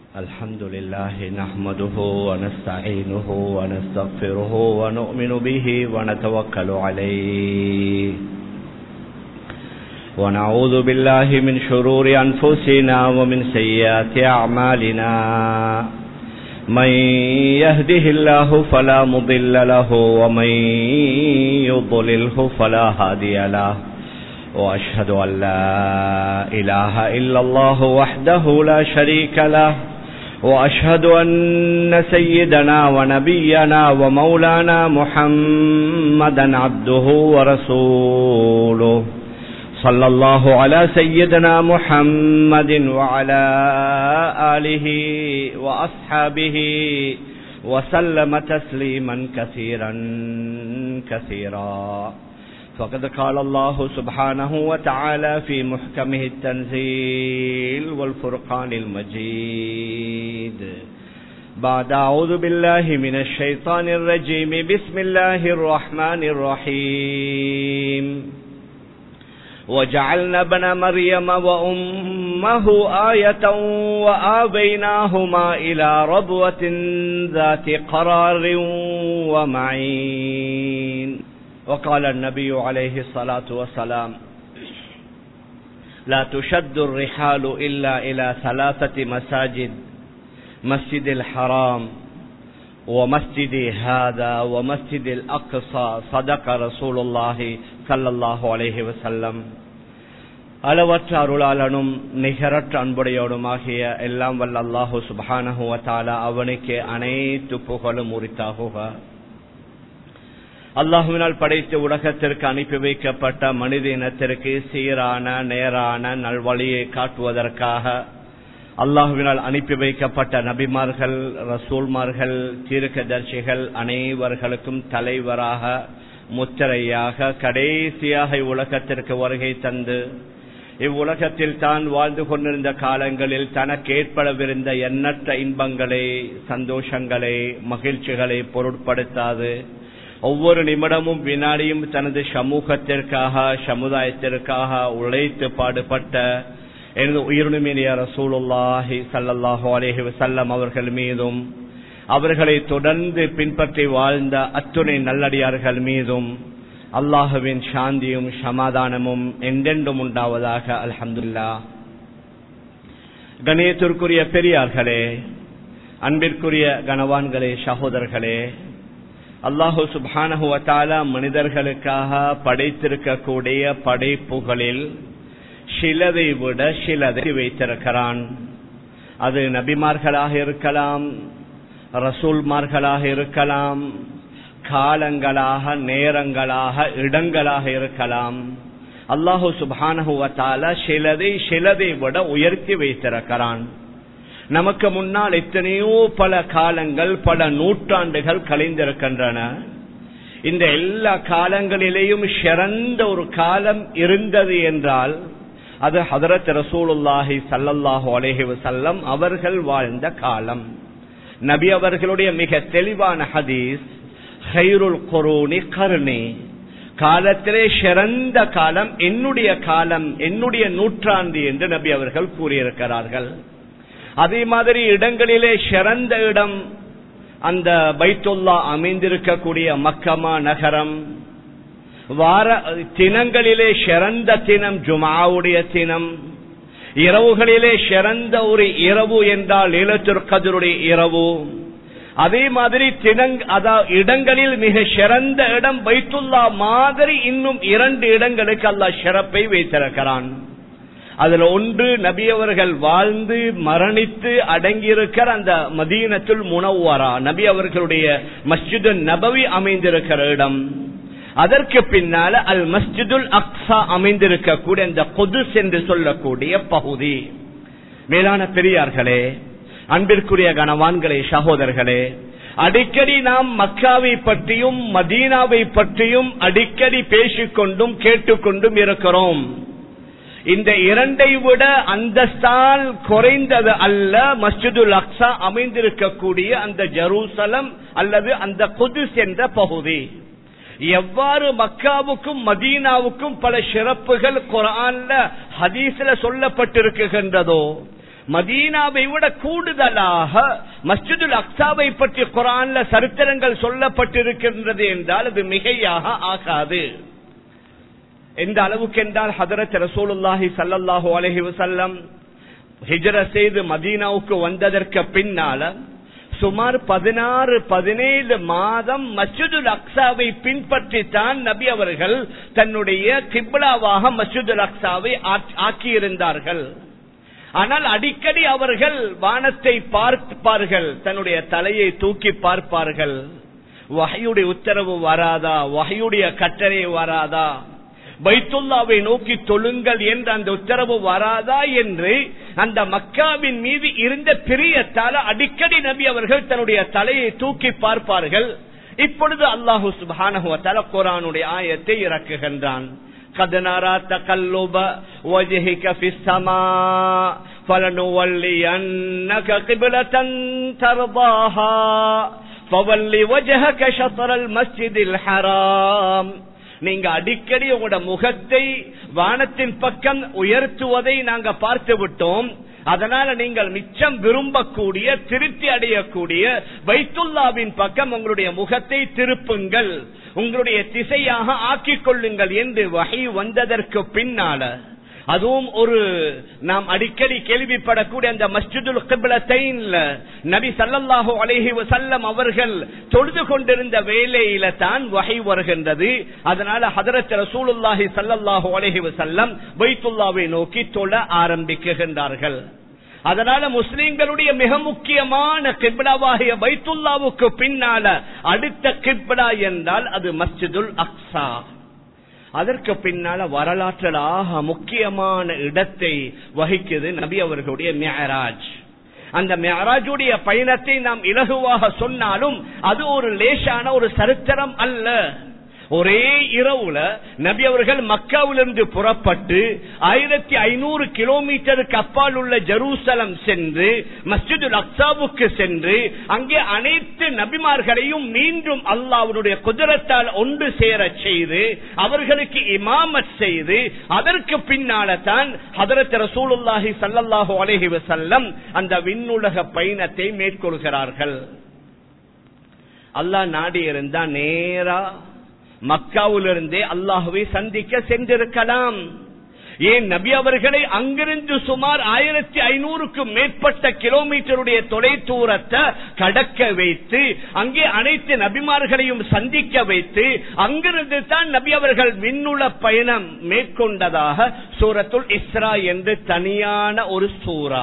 الحمد لله نحمده ونستعينه ونستغفره ونؤمن به ونتوكل عليه ونعوذ بالله من شرور أنفسنا ومن سيئات أعمالنا من يهده الله فلا مضل له ومن يضلله فلا هادي له وأشهد أن لا إله إلا الله وحده لا شريك له وأشهد أن سيدنا ونبينا ومولانا محمدا عبده ورسوله صلى الله على سيدنا محمد وعلى آله وأصحابه وسلم تسليما كثيرا كثيرا. فقد قال الله سبحانه وتعالى في محكمه التنزيل والفرقان المجيد بعد أعوذ بالله من الشيطان الرجيم بسم الله الرحمن الرحيم وجعلنا ابن مريم وأمه آية وآويناهما إلى ربوة ذات قرار ومعين. وقال النبي عليه الصلاة والسلام لا تشد الرحال إلا إلى ثلاثة مساجد مسجد الحرام ومسجد هذا ومسجد الأقصى صدق رسول الله صلى الله عليه وسلم. அளவற்ற அருளாளனும் நிகரற்ற அன்புடையோடுமாகிய எல்லாம் வல்ல அல்லாஹு சுப்ஹானஹு வ தஆலா அவனுக்கு அனைத்து புகழும் உரித்தாகுக. அல்லாஹுவினால் படைத்த உலகத்திற்கு அனுப்பி வைக்கப்பட்ட மனித இனத்திற்கு சீரான நேரான நல்வழியை காட்டுவதற்காக அல்லாஹுவினால் அனுப்பி வைக்கப்பட்ட நபிமார்கள், ரசூல்மார்கள், தீர்க்கதரிசிகள் அனைவர்களுக்கும் தலைவராக முத்திரையாக கடைசியாக இவ்வுலகத்திற்கு வருகை தந்து இவ்வுலகத்தில் தான் வாழ்ந்து கொண்டிருந்த காலங்களில் தனக்கு ஏற்படவிருந்த எண்ணற்ற இன்பங்களை, சந்தோஷங்களை, மகிழ்ச்சிகளை பொருட்படுத்தாது ஒவ்வொரு நிமிடமும் வினாடியும் தனது சமூகத்திற்காக சமுதாயத்திற்காக உழைத்து பாடுபட்ட எனது உயிரினுமினிய ரசூலுல்லாஹி ஸல்லல்லாஹு அலைஹி வஸல்லம் அவர்கள் மீதும் அவர்களை தொடர்ந்து பின்பற்றி வாழ்ந்த அத்துணை நல்லடியார்கள் மீதும் அல்லாஹுவின் சாந்தியும் சமாதானமும் என்றென்றும் உண்டாவதாக. அல்ஹம்துலில்லாஹ். கண்ணியத்திற்குரிய பெரியார்களே, அன்பிற்குரிய கனவான்களே, சகோதரர்களே, அல்லாஹு சுப்ஹானஹு வ தஆலா மனிதர்களுக்காக படைத்திருக்கக்கூடிய படைப்புகளில் சிலதை விட சிலதை வைத்திருக்கிறான். அது நபிமார்களாக இருக்கலாம், ரசூல்மார்களாக இருக்கலாம், காலங்களாக, நேரங்களாக, இடங்களாக இருக்கலாம். அல்லாஹு சுப்ஹானஹு வ தஆலா சிலதை விட உயர்த்தி வைத்திருக்கிறான். நமக்கு முன்னால் எத்தனையோ பல காலங்கள், பல நூற்றாண்டுகள் கழிந்திருக்கின்றன. இந்த எல்லா காலங்களிலேயும் சிறந்த ஒரு காலம் இருந்தது என்றால் அது ஹதரத் ரசூலுல்லாஹி ஸல்லல்லாஹு அலைஹி வஸல்லம் அவர்கள் வாழ்ந்த காலம். நபி அவர்களுடைய மிக தெளிவான ஹதீஸ், கைருல் குரூனி கர்னி, காலத்திலே சிறந்த காலம் என்னுடைய காலம், என்னுடைய நூற்றாண்டு என்று நபி அவர்கள் கூறியிருக்கிறார்கள். அதே மாதிரி இடங்களிலே சிறந்த இடம் அந்த பைத்துல்லா அமைந்திருக்கக்கூடிய மக்கமா நகரம். வார தினங்களிலே சிறந்த தினம் ஜுமாவுடைய தினம். இரவுகளிலே சிறந்த ஒரு இரவு என்றால் லைலத்துல் கத்ருடைய இரவு. அதே மாதிரி இடங்களில் மிக சிறந்த இடம் பைத்துல்லா மாதிரி இன்னும் 2 இடங்களுக்கு அல்லாஹ் சிறப்பை வைத்திருக்கிறான். அதுல ஒன்று நபி அவர்கள் வாழ்ந்து மரணித்து அடங்கியிருக்கிற அந்த மதீனத்துல் முனவ்வரா, நபி அவர்களுடைய மஸ்ஜிது நபவி அமைந்திருக்கிற இடம். அதற்கு பின்னால அல் மஸ்ஜிதுல் அக்ஸா அமைந்திருக்கக்கூடிய அந்த குதுஸ் என்று சொல்லக்கூடிய பகுதி. மேலான பெரியார்களே, அன்பிற்குரிய கனவான்களே, சகோதரர்களே, அடிக்கடி நாம் மக்காவை பற்றியும் மதீனாவை பற்றியும் அடிக்கடி பேசிக்கொண்டும் கேட்டுக்கொண்டும் இருக்கிறோம். இந்த 2ஐ விட அந்தஸ்தால் குறைந்தது அல்ல மஸ்ஜிதுல் அக்ஸா அமைந்திருக்கக்கூடிய அந்த ஜெருசலம் அல்லது அந்த குதுஸ் என்ற பகுதி. எவ்வாறு மக்காவுக்கும் மதீனாவுக்கும் பல சிறப்புகள் குர்ஆன்ல ஹதீஸ்ல சொல்லப்பட்டிருக்கின்றதோ, மதீனாவை விட கூடுதலாக மஸ்ஜிதுல் அக்ஸாவை பற்றி குர்ஆன்ல சரித்திரங்கள் சொல்லப்பட்டிருக்கின்றது என்றால் அது மிகையாக ஆகாது. எந்த அளவுக்கு என்றால் ஹதரத் ரசூலுல்லாஹி ஸல்லல்லாஹு அலைஹி வஸல்லம் ஹிஜ்ரத் செய்து மதீனாவுக்கு வந்ததற்கு பின்னால சுமார் 16-17 மாதம் மஸ்ஜிதுல் அக்ஸாவை பின்பற்றித்தான் நபி அவர்கள் தன்னுடைய கிப்லாவாக மஸ்ஜிதுல் அக்ஸாவை ஆக்கியிருந்தார்கள். ஆனால் அடிக்கடி அவர்கள் வானத்தை பார்ப்பார்கள், தன்னுடைய தலையை தூக்கி பார்ப்பார்கள். வஹ்யுடைய உத்தரவு வராதா, வஹ்யுடைய கட்டளை வராதா, பைத்துல்லாவை நோக்கி தொழுங்கள் என்ற அந்த உத்தரவு வராதா என்று அந்த மக்காவின் மீது இருந்த பிரியத்தால அடிக்கடி நபி அவர்கள் தன்னுடைய தலையை தூக்கி பார்ப்பார்கள். இப்பொழுது அல்லாஹு சுப்ஹானஹு வ தஆலா குர்ஆனுடைய ஆயத்தை இறக்குகின்றான். قد نرى تقلب وجهك في السماء فلنولينك قبلة ترضاها فول وجهك شطر المسجد الحرام. நீங்க அடிக்கடி உங்களோட முகத்தை வானத்தின் பக்கம் உயர்த்துவதை நாங்க பார்த்து விட்டோம். அதனால நீங்கள் மிச்சம் விரும்பக்கூடிய, திருப்தி அடையக்கூடிய பைத்துல்லாவின் பக்கம் உங்களுடைய முகத்தை திருப்புங்கள், உங்களுடைய திசையாக ஆக்கிக் கொள்ளுங்கள் என்று வஹி வந்ததற்கு பின்னால, அதுவும் ஒரு நாம் அடிக்கடி கேள்விப்படக்கூடிய அந்த மஸ்ஜிதுல் கிப்லத்தைன்ல நபி ஸல்லல்லாஹு அலைஹி வஸல்லம் அவர்கள் தொழுது கொண்டிருந்த வேளையில தான் வஹி வருகின்றது. அதனால ஹஜ்ரத் ரசூலுல்லாஹி ஸல்லல்லாஹு அலைஹி வஸல்லம் பைத்துல்லாவை நோக்கி தொழ ஆரம்பிக்கின்றார்கள். அதனால முஸ்லிம்களுடைய மிக முக்கியமான கிப்லாவாகிய பைத்துல்லாவுக்கு பின்னால அடுத்த கிப்லா என்றால் அது மஸ்ஜிதுல் அக்ஸா. அதற்கு பின்னால வரலாற்றாக முக்கியமான இடத்தை வகிக்குது நபி அவர்களுடைய மிஅராஜ். அந்த மிஅராஜுடைய பயணத்தை நாம் இலகுவாக சொன்னாலும் அது ஒரு லேசான ஒரு சரித்திரம் அல்ல. ஒரே இரவுல நபி அவர்கள் மக்காவிலிருந்து புறப்பட்டு 1500 கிலோமீட்டருக்கு அப்பால் உள்ள ஜெருசலம் சென்று மஸ்ஜிதுல் அக்ஸாவுக்கு சென்று அங்கே அனைத்து நபிமார்களையும் மீண்டும் அல்லாஹ்வுடைய குத்ரத்தால் ஒன்று சேர செய்து அவர்களுக்கு இமாமத் செய்து அதற்கு பின்னால தான் ஹஜ்ரத் ரசூலுல்லாஹி ஸல்லல்லாஹு அலைஹி வஸல்லம் அந்த விண்ணுலக பயணத்தை மேற்கொள்கிறார்கள். அல்லாஹ் நாடி இருந்தா நேரா மக்காவிலிருந்தே அல்லாஹ்வை சந்திக்க சென்றிருக்கலாம். ஏன் நபி அவர்களை அங்கிருந்து சுமார் 1500க்கு மேற்பட்ட கிலோமீட்டருடைய தொலை தூரத்தை கடக்க வைத்து அங்கே அனைத்து நபிமார்களையும் சந்திக்க வைத்து அங்கிருந்து தான் நபி அவர்கள் விண்ணுல பயணம் மேற்கொண்டதாக சூரத்துல் இஸ்ரா என்று தனியான ஒரு சூரா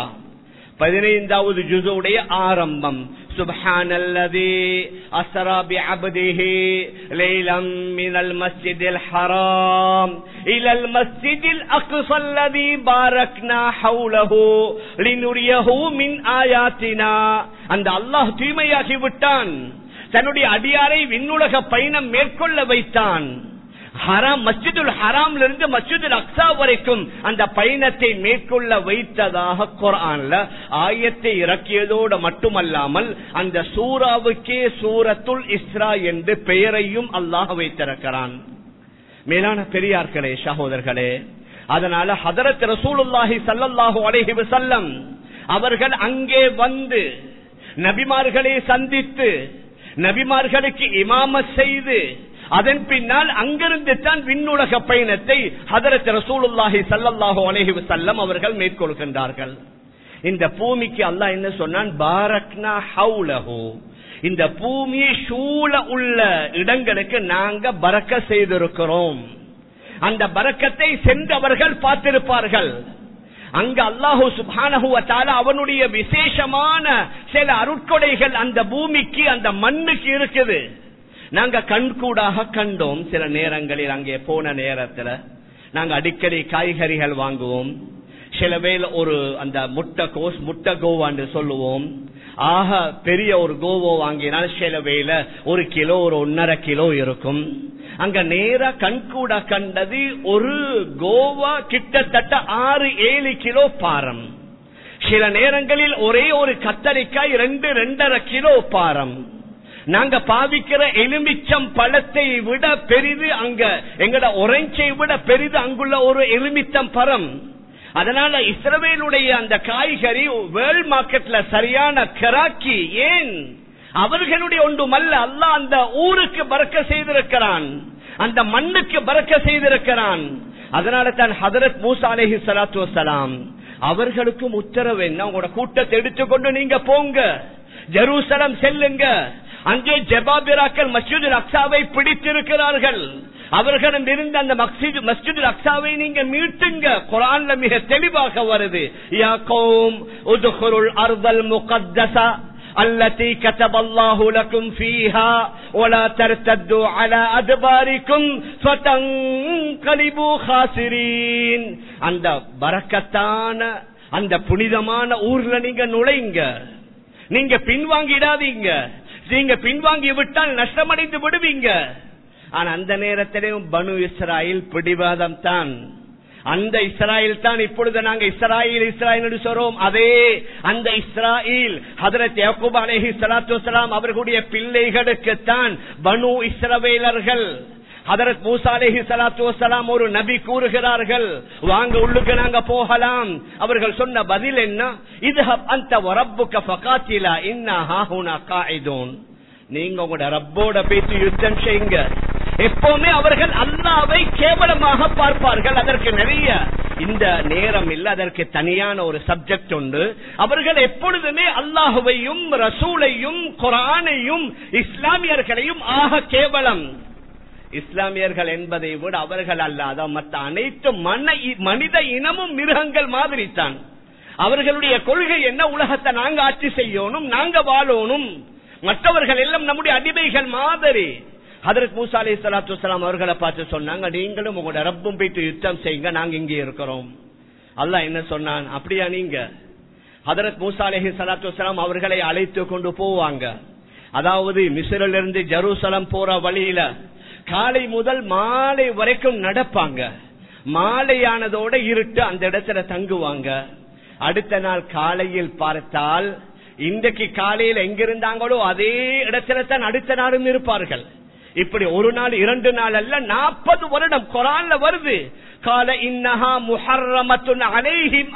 15வது ஜுஸுடைய ஆரம்பம். சுப்ஹானல்லதி அஸ்ரா பிஅப்திஹி லைலம் மினல் மஸ்ஜிதில் ஹராம் இலல் மஸ்ஜிதில் அக்ஸா அல்லதி பாரக்னா ஹவுலஹு லினுரியஹு மின் ஆயாத்தினா. அந்த அல்லாஹ் தூய்மையாகி விட்டான், தன்னுடைய அடியாரை விண்ணுலக பயணம் மேற்கொள்ள வைத்தான். ஹராம் மஸ்ஜிதுல் ஹராம்ல இருந்து மஸ்ஜிதுல் அக்ஸா வரைக்கும் அந்த பயணத்தை மேற்கொள்ள வைத்ததாக குர்ஆன்ல ஆயத்தை இறக்கியதோடு மட்டுமல்லாமல் அந்த சூராவுக்கே சூரத்துல் இஸ்ரா என்று பெயரையும் அல்லாஹ் வைத்திருக்கிறான். மேலான பெரியார்களே, சகோதரர்களே, அதனால ஹஜ்ரத் ரசூலுல்லாஹி ஸல்லல்லாஹு அலைஹி வஸல்லம் அவர்கள் அங்கே வந்து நபிமார்களை சந்தித்து நபிமார்களுக்கு இமாமத் செய்து அதன் பின்னால் அங்கிருந்து தான் விண்ணுலக பயணத்தை ஹஜ்ரத் ரசூலுல்லாஹி ஸல்லல்லாஹு அலைஹி வஸல்லம் அவர்கள் மேற்கொள்கின்றார்கள். இந்த பூமிக்கு அல்லாஹ் என்ன சொன்னான்? பாரக்னா ஹவுலஹு. இந்த பூமியை சூழ உள்ள இடங்களுக்கு நாங்க பரக்கத் செய்திருக்கிறோம். அந்த பரக்கத்தை சென்றவர்கள் பார்த்திருப்பார்கள். அங்க அல்லாஹு சுப்ஹானஹு வ தஆலா அவனுடைய விசேஷமான சில அருட்கொடைகள் அந்த பூமிக்கு அந்த மண்ணுக்கு இருக்குது. நாங்க கண்கூடாக கண்டோம். சில நேரங்களில் அங்கே போன நேரத்துல நாங்க அடிக்கடி காய்கறிகள் வாங்குவோம். சில வேளை ஒரு அந்த முட்டை கோவான்னு சொல்லுவோம். ஆக பெரிய ஒரு கோவோ வாங்கினால் சில வேளை 1 கிலோ 1.5 கிலோ இருக்கும். அங்க நேரா கண்கூட கண்டது ஒரு கோவா கிட்டத்தட்ட 6-7 கிலோ பாரம். சில நேரங்களில் ஒரே ஒரு கத்தரிக்காய் 2-2.5 கிலோ பாரம். நாங்க பாவிக்கிற எலுமிச்சம் பழத்தை விட பெரிது அங்க எங்கட ஒரஞ்சை விட பெரிது அங்குள்ள ஒரு எலுமிச்சம் பழம். அதனால இஸ்ரவேலுடைய அந்த காய்கறி வேர்ல்ட் மார்க்கெட்ல சரியான கிராக்கி. ஏன்? அவர்களுடைய ஒன்றுமல்ல, அல்லாஹ் அந்த ஊருக்கு பரக்க செய்திருக்கிறான், அந்த மண்ணுக்கு பரக்க செய்திருக்கிறான். அதனால தான் ஹதரத் மூசா அலைஹிஸ்ஸலாத்து வஸ்ஸலாம் அவர்களுக்கும் உத்தரவு என்ன, உங்களோட கூட்டத்தை எடுத்துக்கொண்டு நீங்க போங்க, ஜெருசலம் செல்லுங்க. அங்கே ஜபாபிராக்கள் மஸ்ஜிதுல் அக்ஸாவை பிடித்திருக்கிறார்கள், அவர்களிடம் இருந்த அந்த மஸ்ஜிதுல் அக்ஸாவை நீங்க மீட்டுங்க. குர்ஆன்ல மிக தெளிவாக வருது, யா கௌம் உத்குருல் அர்தல் முகத்தஸா التي كتب الله لكم فيها ولا ترتدوا على أدباركم فتنقلبوا خاسرين. அந்த பரக்கத்தான அந்த புனிதமான ஊர்ல நீங்க நுழைங்க, நீங்க பின்வாங்கிடாதீங்க. நீங்க பின்வாங்கி விட்டால் நஷ்டமடைந்து விடுவீங்க. ஆனா அந்த நேரத்திலும் பனு இஸ்ராயில் பிடிவாதம் தான். அந்த இஸ்ராயில் தான் இப்பொழுது நாங்க இஸ்ராயில் சொல்றோம். அதே அந்த இஸ்ராயில் ஹதரத் யாக்கூப் அலைஹிஸ்ஸலாத்து வஸ்ஸலாம் அவர்களுடைய பிள்ளைகளுக்கு தான் பனு இஸ்ரவேலர்கள். ஹதரத் மூசா அலைஹிஸ்ஸலாத்து வஸ்ஸலாம் ஒரு நபி கூறுகிறார்கள், வாங்க உள்ளுக்கு நாங்க போகலாம். அவர்கள் சொன்ன பதில் என்ன? இத்ஹப் அன்த வரப்புக ஃபகாத்திலா இன்னா ஹாஹுனா காயிதூன். நீங்க உங்களோட ரப்போட பேசி யுத்தம் செய்யுங்க. எப்பவுமே அவர்கள் அல்லாஹ்வை கேவலமாக பார்ப்பார்கள். அதற்கு நிறைய இந்த நேரம் இல்ல, அதற்கு தனியான ஒரு சப்ஜெக்ட் உண்டு. அவர்கள் எப்பொழுதுமே அல்லாஹ்வையும் ரசூலையும் குர்ஆனையும் இஸ்லாமியர்களையும் ஆக கேவலம். இஸ்லாமியர்கள் என்பதை விட அவர்கள் அல்லாத மற்ற அனைத்து மனித இனமும் மிருகங்கள் மாதிரி தான். அவர்களுடைய கொள்கை என்ன? உலகத்தை நாங்க ஆட்சி செய்யணும், நாங்க வாழணும், மற்றவர்கள் எல்லாம் நம்முடைய அடிமைகள் மாதிரி. ஹதரத் மூசா அலைஹிஸ்ஸலாத்து வஸ்ஸலாம் அவர்களை பார்த்து சொன்னாங்க, நீங்களும் உங்களோட ரப்பும் போயிட்டு யுத்தம் செய்யுங்க, நாங்க இங்கே இருக்கிறோம். அல்லாஹ் என்ன சொன்னான்? அப்படியா? நீங்க ஹதரத் மூசா அலைஹிஸ்ஸலாத்து வஸ்ஸலாம் அவர்களை அழைத்து கொண்டு போவாங்க. அதாவது மிஸ்ரிலிருந்து ஜெருசலம் போற வழியில காலை முதல் மாலை வரைக்கும் நடப்பாங்க. மாலையானதோட இருட்டு, அந்த இடத்துல தங்குவாங்க. அடுத்த நாள் காலையில் பார்த்தால் இன்றைக்கு காலையில் எங்கிருந்தாங்களோ அதே இடத்துல தான் அடுத்த நாளும் இருப்பார்கள். இப்படி ஒரு நாள் 2 நாள் அல்ல, 40 வருடம். குர்ஆன்ல வருது, கால இன்னஹா முஹர்ரமத்துன் அலைஹிம்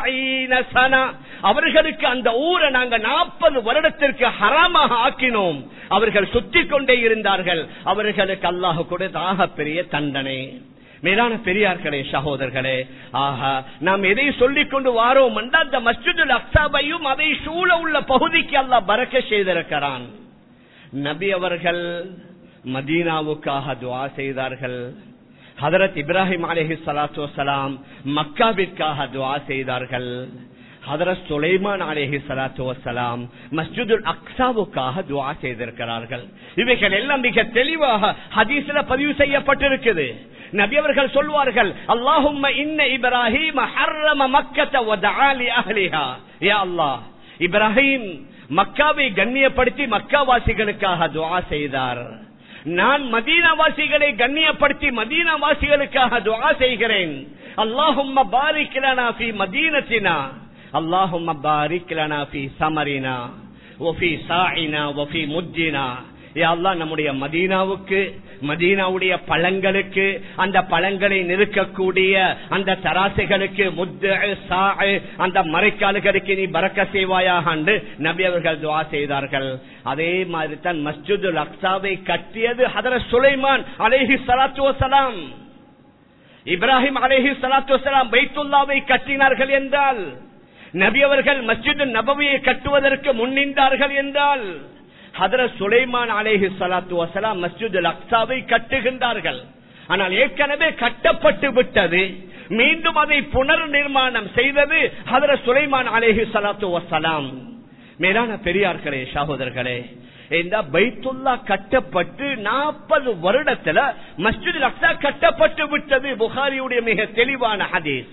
40 சனா. அவர்களுக்கு அந்த ஊரை நாங்க 40 வருடத்திற்கு ஹராமாக ஆக்கினோம். அவர்கள் சுத்திக் கொண்டே இருந்தார்கள். அவர்களுக்கு அல்லாஹ் கொடுத்த பெரிய தண்டனை. மேலான பெரியார்களே, சகோதரர்களே, ஆஹா, நாம் எதை சொல்லிக் கொண்டு வாரோம் என்றால் அந்த மஸ்ஜிதுல் அக்ஸாவையும் அதை சூழ உள்ள பகுதிக்கு அல்லாஹ் பரக்க செய்திருக்கிறான். நபி அவர்கள் மதீனாவுக்காக துஆ செய்தார்கள். ஹதரத் இப்ராஹிம் அலைஹிஸ்ஸலாத்து வஸ்ஸலாம் மக்காவிற்காக துஆ செய்தார்கள். ஹதரத் சுலைமான் அலைஹிஸ்ஸலாத்து வஸ்ஸலாம் மஸ்ஜிதுல் அக்ஸாவுக்காக துஆ செய்திருக்கிறார்கள். இவைகள் எல்லாம் மிக தெளிவாக ஹதீஸ்ல பதிவு செய்யப்பட்டிருக்குது. நபி அவர்கள் சொல்வார்கள், அல்லாஹும்ம இன்ன இப்ராஹீம் ஹர்ரம மக்கத வ தஆ லி அஹ்லிஹா. யா அல்லாஹ், இப்ராஹிம் மக்காவை கண்ணியப்படுத்தி மக்காவாசிகளுக்காக துஆ செய்தார். நான் மதீனாவாசிகளை கண்ணியப்படுத்தி மதீனாவாசிகளுக்காக துஆ செய்கிறேன். அல்லாஹும்ம பாரிக் லனா ஃபீ மதீனத்தினா, அல்லாஹும்ம பாரிக் லனா ஃபீ சமரினா வ ஃபீ சாஇனா வ ஃபீ முஜ்ஜினா. யா அல்லாஹ், நம்முடைய மதீனாவுக்கு, மதீனாவுடைய பழங்களுக்கு, அந்த பழங்களை நிறுக்கக்கூடிய அந்த தராசுகளுக்கு, முத்து சாஅ அந்த மரைக்கால்களுக்கு நீ பரக்க செய்வாயாக என்று நபி அவர்கள் துஆ செய்தார்கள். அதே மாதிரி தான் மஸ்ஜிதுல் அக்ஸாவை கட்டியது ஹதரத் சுலைமான் அலைஹிஸ்ஸலாத்து வஸ்ஸலாம். இப்ராஹிம் அலைஹிஸ்ஸலாத்து வஸ்ஸலாம் பைத்துல்லாவை கட்டினார்கள் என்றால், நபி அவர்கள் மஸ்ஜிது நபவியை கட்டுவதற்கு முன்னின்றார்கள் என்றால், ஹதரத் சுலைமான் அலைஹிஸ்ஸலாத்து வஸ்ஸலாம் மஸ்ஜிதுல் அக்ஸாவை கட்டுகின்றார்கள். ஆனால் ஏற்கனவே கட்டப்பட்டு விட்டது. மீண்டும் அதை புனர் நிர்மாணம் செய்தது ஹதரத் சுலைமான் அலைஹிஸ்ஸலாத்து வஸ்ஸலாம். மேலான பெரியார்களே, சகோதரர்களே, இந்த பைத்துல்லா கட்டப்பட்டு 40 வருடத்துல மஸ்ஜிதுல் அக்ஸா கட்டப்பட்டு விட்டது. புகாரியுடைய மிக தெளிவான ஹதீஸ்.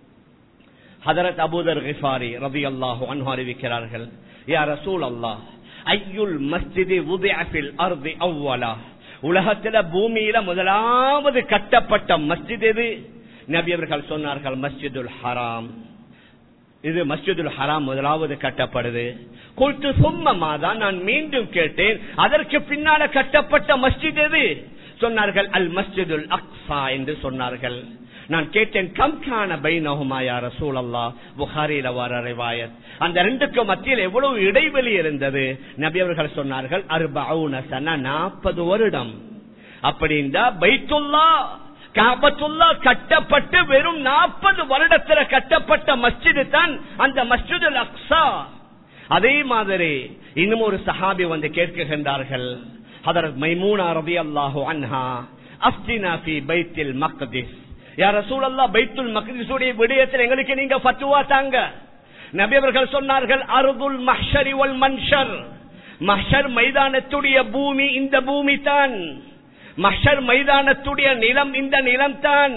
ஹதரத் அபூதர் கிஃபாரி ரலியல்லாஹு அன்ஹு அறிவிக்கிறார்கள், யா ரசூல் அல்லாஹ், ஐயுல் மஸ்ஜிதி வுதிஅ ஃபில் அர்தி அவ்வலா, உலகத்துல பூமியில முதலாவது கட்டப்பட்ட மஸ்ஜித் எது? நபி அவர்கள் சொன்னார்கள், மஸ்ஜிதுல் ஹராம். இது மஸ்ஜிதுல் ஹராம் முதலாவது கட்டப்படுது. குல்து சும்ம மாதா, நான் மீண்டும் கேட்டேன், அதற்கு பின்னால கட்டப்பட்ட மஸ்ஜித் எது? சொன்னார்கள், அல் மஸ்ஜிதுல் அக்ஸா என்று சொன்னார்கள். நான் கேட்டேன், கம்கான பைனஹுமா யா ரசூலல்லாஹ், புகாரில வர ரிவாயத். அந்த ரெண்டுக்கும் மத்தியில் எவ்வளவு இடைவெளி இருந்தது? நபி அவர்கள் சொன்னார்கள் 40 சனா, 40 வருடம். அப்படின்னா பைத்துல்லாஹ் காபத்துல்லாஹ் கட்டப்பட்டு வெறும் 40 வருடத்துல கட்டப்பட்ட மஸ்ஜிது தான் அந்த மஸ்ஜிதுல் அக்ஸா. அதே மாதிரி இன்னும் ஒரு சஹாபி வந்து கேட்கின்றார்கள், ஹதரத் மைமூனா ரலியல்லாஹு அன்ஹா, அஃப்தினா ஃபீ பைத்துல் மக்திஸ், யா ரசூலல்லாஹ் பைத்துல் மக்திஸ் உடைய விடயத்தில் எங்களுக்கு நீங்க ஃபத்வா தாங்க. நபி அவர்கள் சொன்னார்கள், அர்துல் மஹ்ஷரி வல் மன்ஷர், மஹ்ஷர் மைதானத்துடைய பூமி இந்த பூமி தான், மஹ்ஷர் மைதானத்துடைய நிலம் இந்த நிலம் தான்.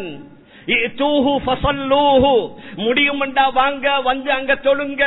முடியும் வாங்க வந்து அங்க தொழுங்க.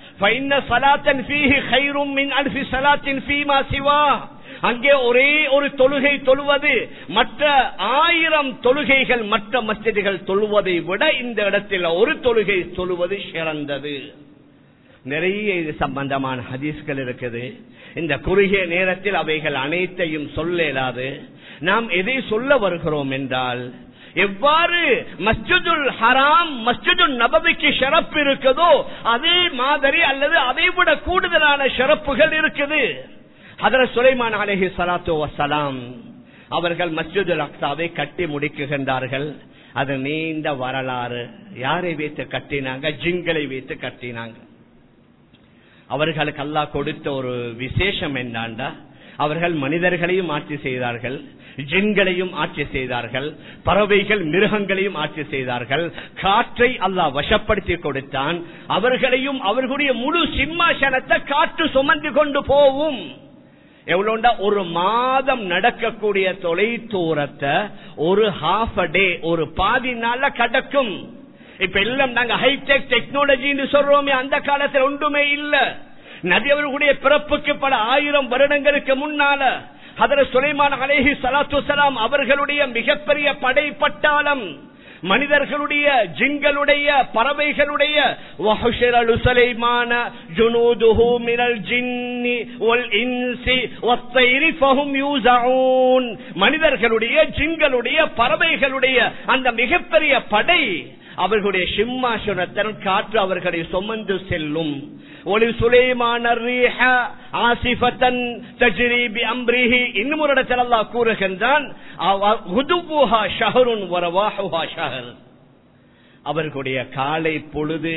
அங்கே ஒரே ஒரு தொழுகை தொழுவது மற்ற 1000 தொழுகைகள் மற்ற மஸ்ஜிதுகள் தொழுவதை விட இந்த இடத்தில் ஒரு தொழுகை தொழுவது சிறந்தது. நிறைய இது சம்பந்தமான ஹதீஸ்கள் இருக்குது. இந்த குறுகிய நேரத்தில் அவைகள் அனைத்தையும் சொல்ல இயலாது. நாம் எதை சொல்ல வருகிறோம் என்றால், எவ்வாறு மஸ்ஜிதுல் ஹராம் மஸ்ஜிதுல் நபவிக்கு ஷரப்பு இருக்குதோ அதே மாதிரி அல்லது அதை விட கூடுதலான ஷரப்புகள் இருக்குது. ஹதரத் சுலைமான் அலைஹிஸ்ஸலாத்து வஸ்ஸலாம் அவர்கள் மஸ்ஜிதுல் அக்ஸாவை கட்டி முடிக்குகின்றார்கள். அது நீண்ட வரலாறு. யாரை வைத்து கட்டினாங்க? ஜின்களை வைத்து கட்டினாங்க. அவர்களுக்கு அல்லாஹ் கொடுத்த ஒரு விசேஷம் என்னண்டா, அவர்கள் மனிதர்களையும் ஆட்சி செய்தார்கள், ஜின்களையும் ஆட்சி செய்தார்கள், பறவைகள் மிருகங்களையும் ஆட்சி செய்தார்கள். காற்றை அல்லாஹ் வசப்படுத்தி கொடுத்தான். அவர்களையும் அவர்களுடைய முழு சிம்மாசனத்தை காற்று சுமந்து கொண்டு போவும். எவ்வளோண்டா, ஒரு மாதம் நடக்கக்கூடிய தொலை தூரத்தை ஒரு ஹாஃப் அ டே, ஒரு பாதி நாள்ல கடக்கும். இப்ப எல்லாம் நாங்க ஹைடெக் டெக்னாலஜின்னு சொல்றோமே, அந்த காலத்தில் ஒன்றுமே இல்ல. நபி அவர்களுடைய பிறப்புக்கு பல 1000 வருடங்களுக்கு முன்னால ஹதரத் சுலைமான் அலைஹிஸ்ஸலாத்து வஸ்ஸலாம் அவர்களுடைய மிகப்பெரிய படை பட்டாளம், மனிதர்களுடைய, ஜின்களுடைய, பறவைகளுடைய வஹுஷரலு சுலைமான ஜுனூதுஹு மினல் ஜின்னி வல் இன்சி வத்தைரி ஃபஹும் யூஸஊன். மனிதர்களுடைய, ஜின்களுடைய, பறவைகளுடைய அந்த மிகப்பெரிய படை அவர்களுடைய சிம்மாசனத்தின் காற்று அவர்களை சுமந்து செல்லும். ஒலி சுலைமான ரீஹ ஆசிஃபத்தன் தஜ்ரி பிஅம்ரிஹி. இன்னும் ஒரு இடத்தில் அல்லாஹ் கூறுகின்றான், குதுவுஹா ஷஹருன் வரவாஹுஹா ஷஹர். அவர்களுடைய காலை பொழுது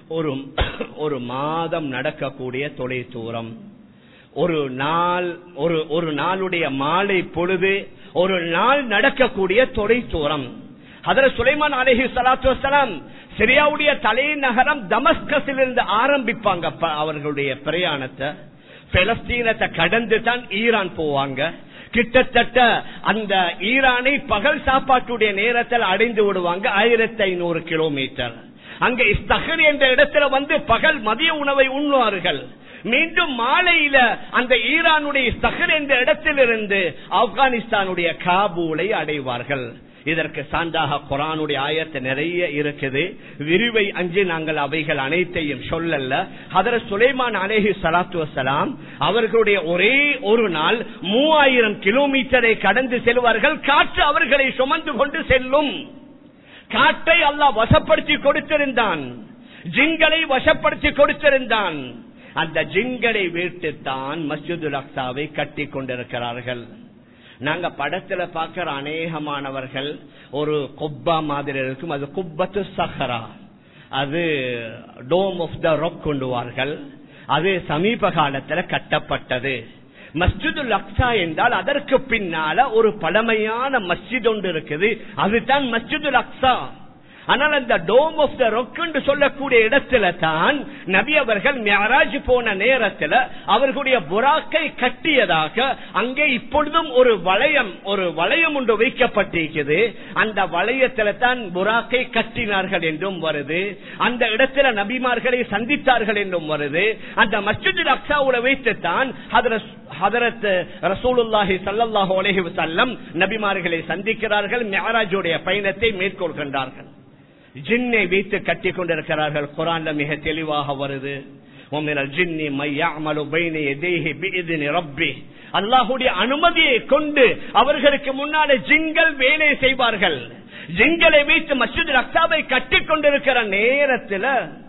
ஒரு மாதம் நடக்கக்கூடிய தொலை தூரம். ஒரு நாளுடைய மாலை பொழுது ஒரு நாள் நடக்கக்கூடிய தொலை தூரம். ஹதரத் சுலைமான் அலைஹிஸ்ஸலாத்து வஸ்ஸலாம் சிரியாவுடைய தலைநகரம் தமஸ்கஸிலிருந்து ஆரம்பிப்பாங்க அவர்களுடைய பிரயாணத்தை. பலஸ்தீனத்தை கடந்து தான் ஈரான் போவாங்க. கிட்டத்தட்ட அந்த ஈரானை பகல் சாப்பாட்டுடைய நேரத்தில் அடைந்து விடுவாங்க. 1500 கிலோமீட்டர். அங்க இஸ்தஹர் என்ற இடத்துல வந்து பகல் மதிய உணவை உண்ணுவார்கள். மீண்டும் மாலையில அந்த ஈரானுடைய இஸ்தஹர் என்ற இடத்திலிருந்து ஆப்கானிஸ்தானுடைய காபூலை அடைவார்கள். இதற்கு சான்றாக குர்ஆனுடைய ஆயத்து நிறைய இருக்குது. விரிவை அஞ்சு நாங்கள் அவைகள் அனைத்தையும் சொல்லல. ஹதரத் சுலைமான் அலைஹிஸ்ஸலாத்து வஸ்ஸலாம் அவர்களுடைய ஒரே ஒரு நாள் 3000 கிலோமீட்டரை கடந்து செல்வார்கள். காற்று அவர்களை சுமந்து கொண்டு செல்லும். காற்றை அல்லாஹ் வசப்படுத்தி கொடுத்திருந்தான், ஜின்களை வசப்படுத்தி கொடுத்திருந்தான். அந்த ஜின்களை வீட்டுத்தான் மஸ்ஜிதுல் அக்ஸாவை கட்டி கொண்டிருக்கிறார்கள். நாங்க படத்துல பாக்கிற அநேகமானவர்கள் ஒரு குப்பா மாதிரி இருக்கும், அது குப்பத்து சஹரா, அது டோம் ஆஃப் த ராக் கொண்டுவார்கள். அது சமீப காலத்துல கட்டப்பட்டது. மஸ்ஜிதுல் அக்ஸா என்றால் அதற்கு பின்னால ஒரு பழமையான மஸ்ஜித் ஒன்று இருக்குது, அதுதான் மஸ்ஜிதுல் அக்ஸா. ஆனால் அந்த டோம் ஆஃப் த ராக் என்று சொல்லக்கூடிய இடத்துல தான் நபி அவர்கள் மிஅராஜ் போன நேரத்தில் அவர்களுடைய புராக்கை கட்டியதாக அங்கே இப்பொழுதும் ஒரு வளையம் ஒன்று வைக்கப்பட்டிருக்கிறது. அந்த வளையத்தில் தான் புராக்கை கட்டினார்கள் என்றும் வருது. அந்த இடத்துல நபிமார்களை சந்தித்தார்கள் என்றும் வருது. அந்த மஸ்ஜிதுல் அக்ஸாவுல வைத்துத்தான் ஹதரத் ரசூலுல்லாஹி ஸல்லல்லாஹு அலைஹி வஸல்லம் நபிமார்களை சந்திக்கிறார்கள், மிஅராஜுடைய பயணத்தை மேற்கொள்கின்றார்கள். ஜின்னை வைத்து கட்டி கொண்டிருக்கிறார்கள். குர்ஆன்ல மிக தெளிவாக வருது, அல்லாஹுடைய அனுமதியை கொண்டு அவர்களுக்கு முன்னாலே ஜின்கள் வேலை செய்வார்கள். ஜிங்களை வைத்து மஸ்ஜித் அக்ஸாவை கட்டிக் கொண்டிருக்கிற நேரத்தில்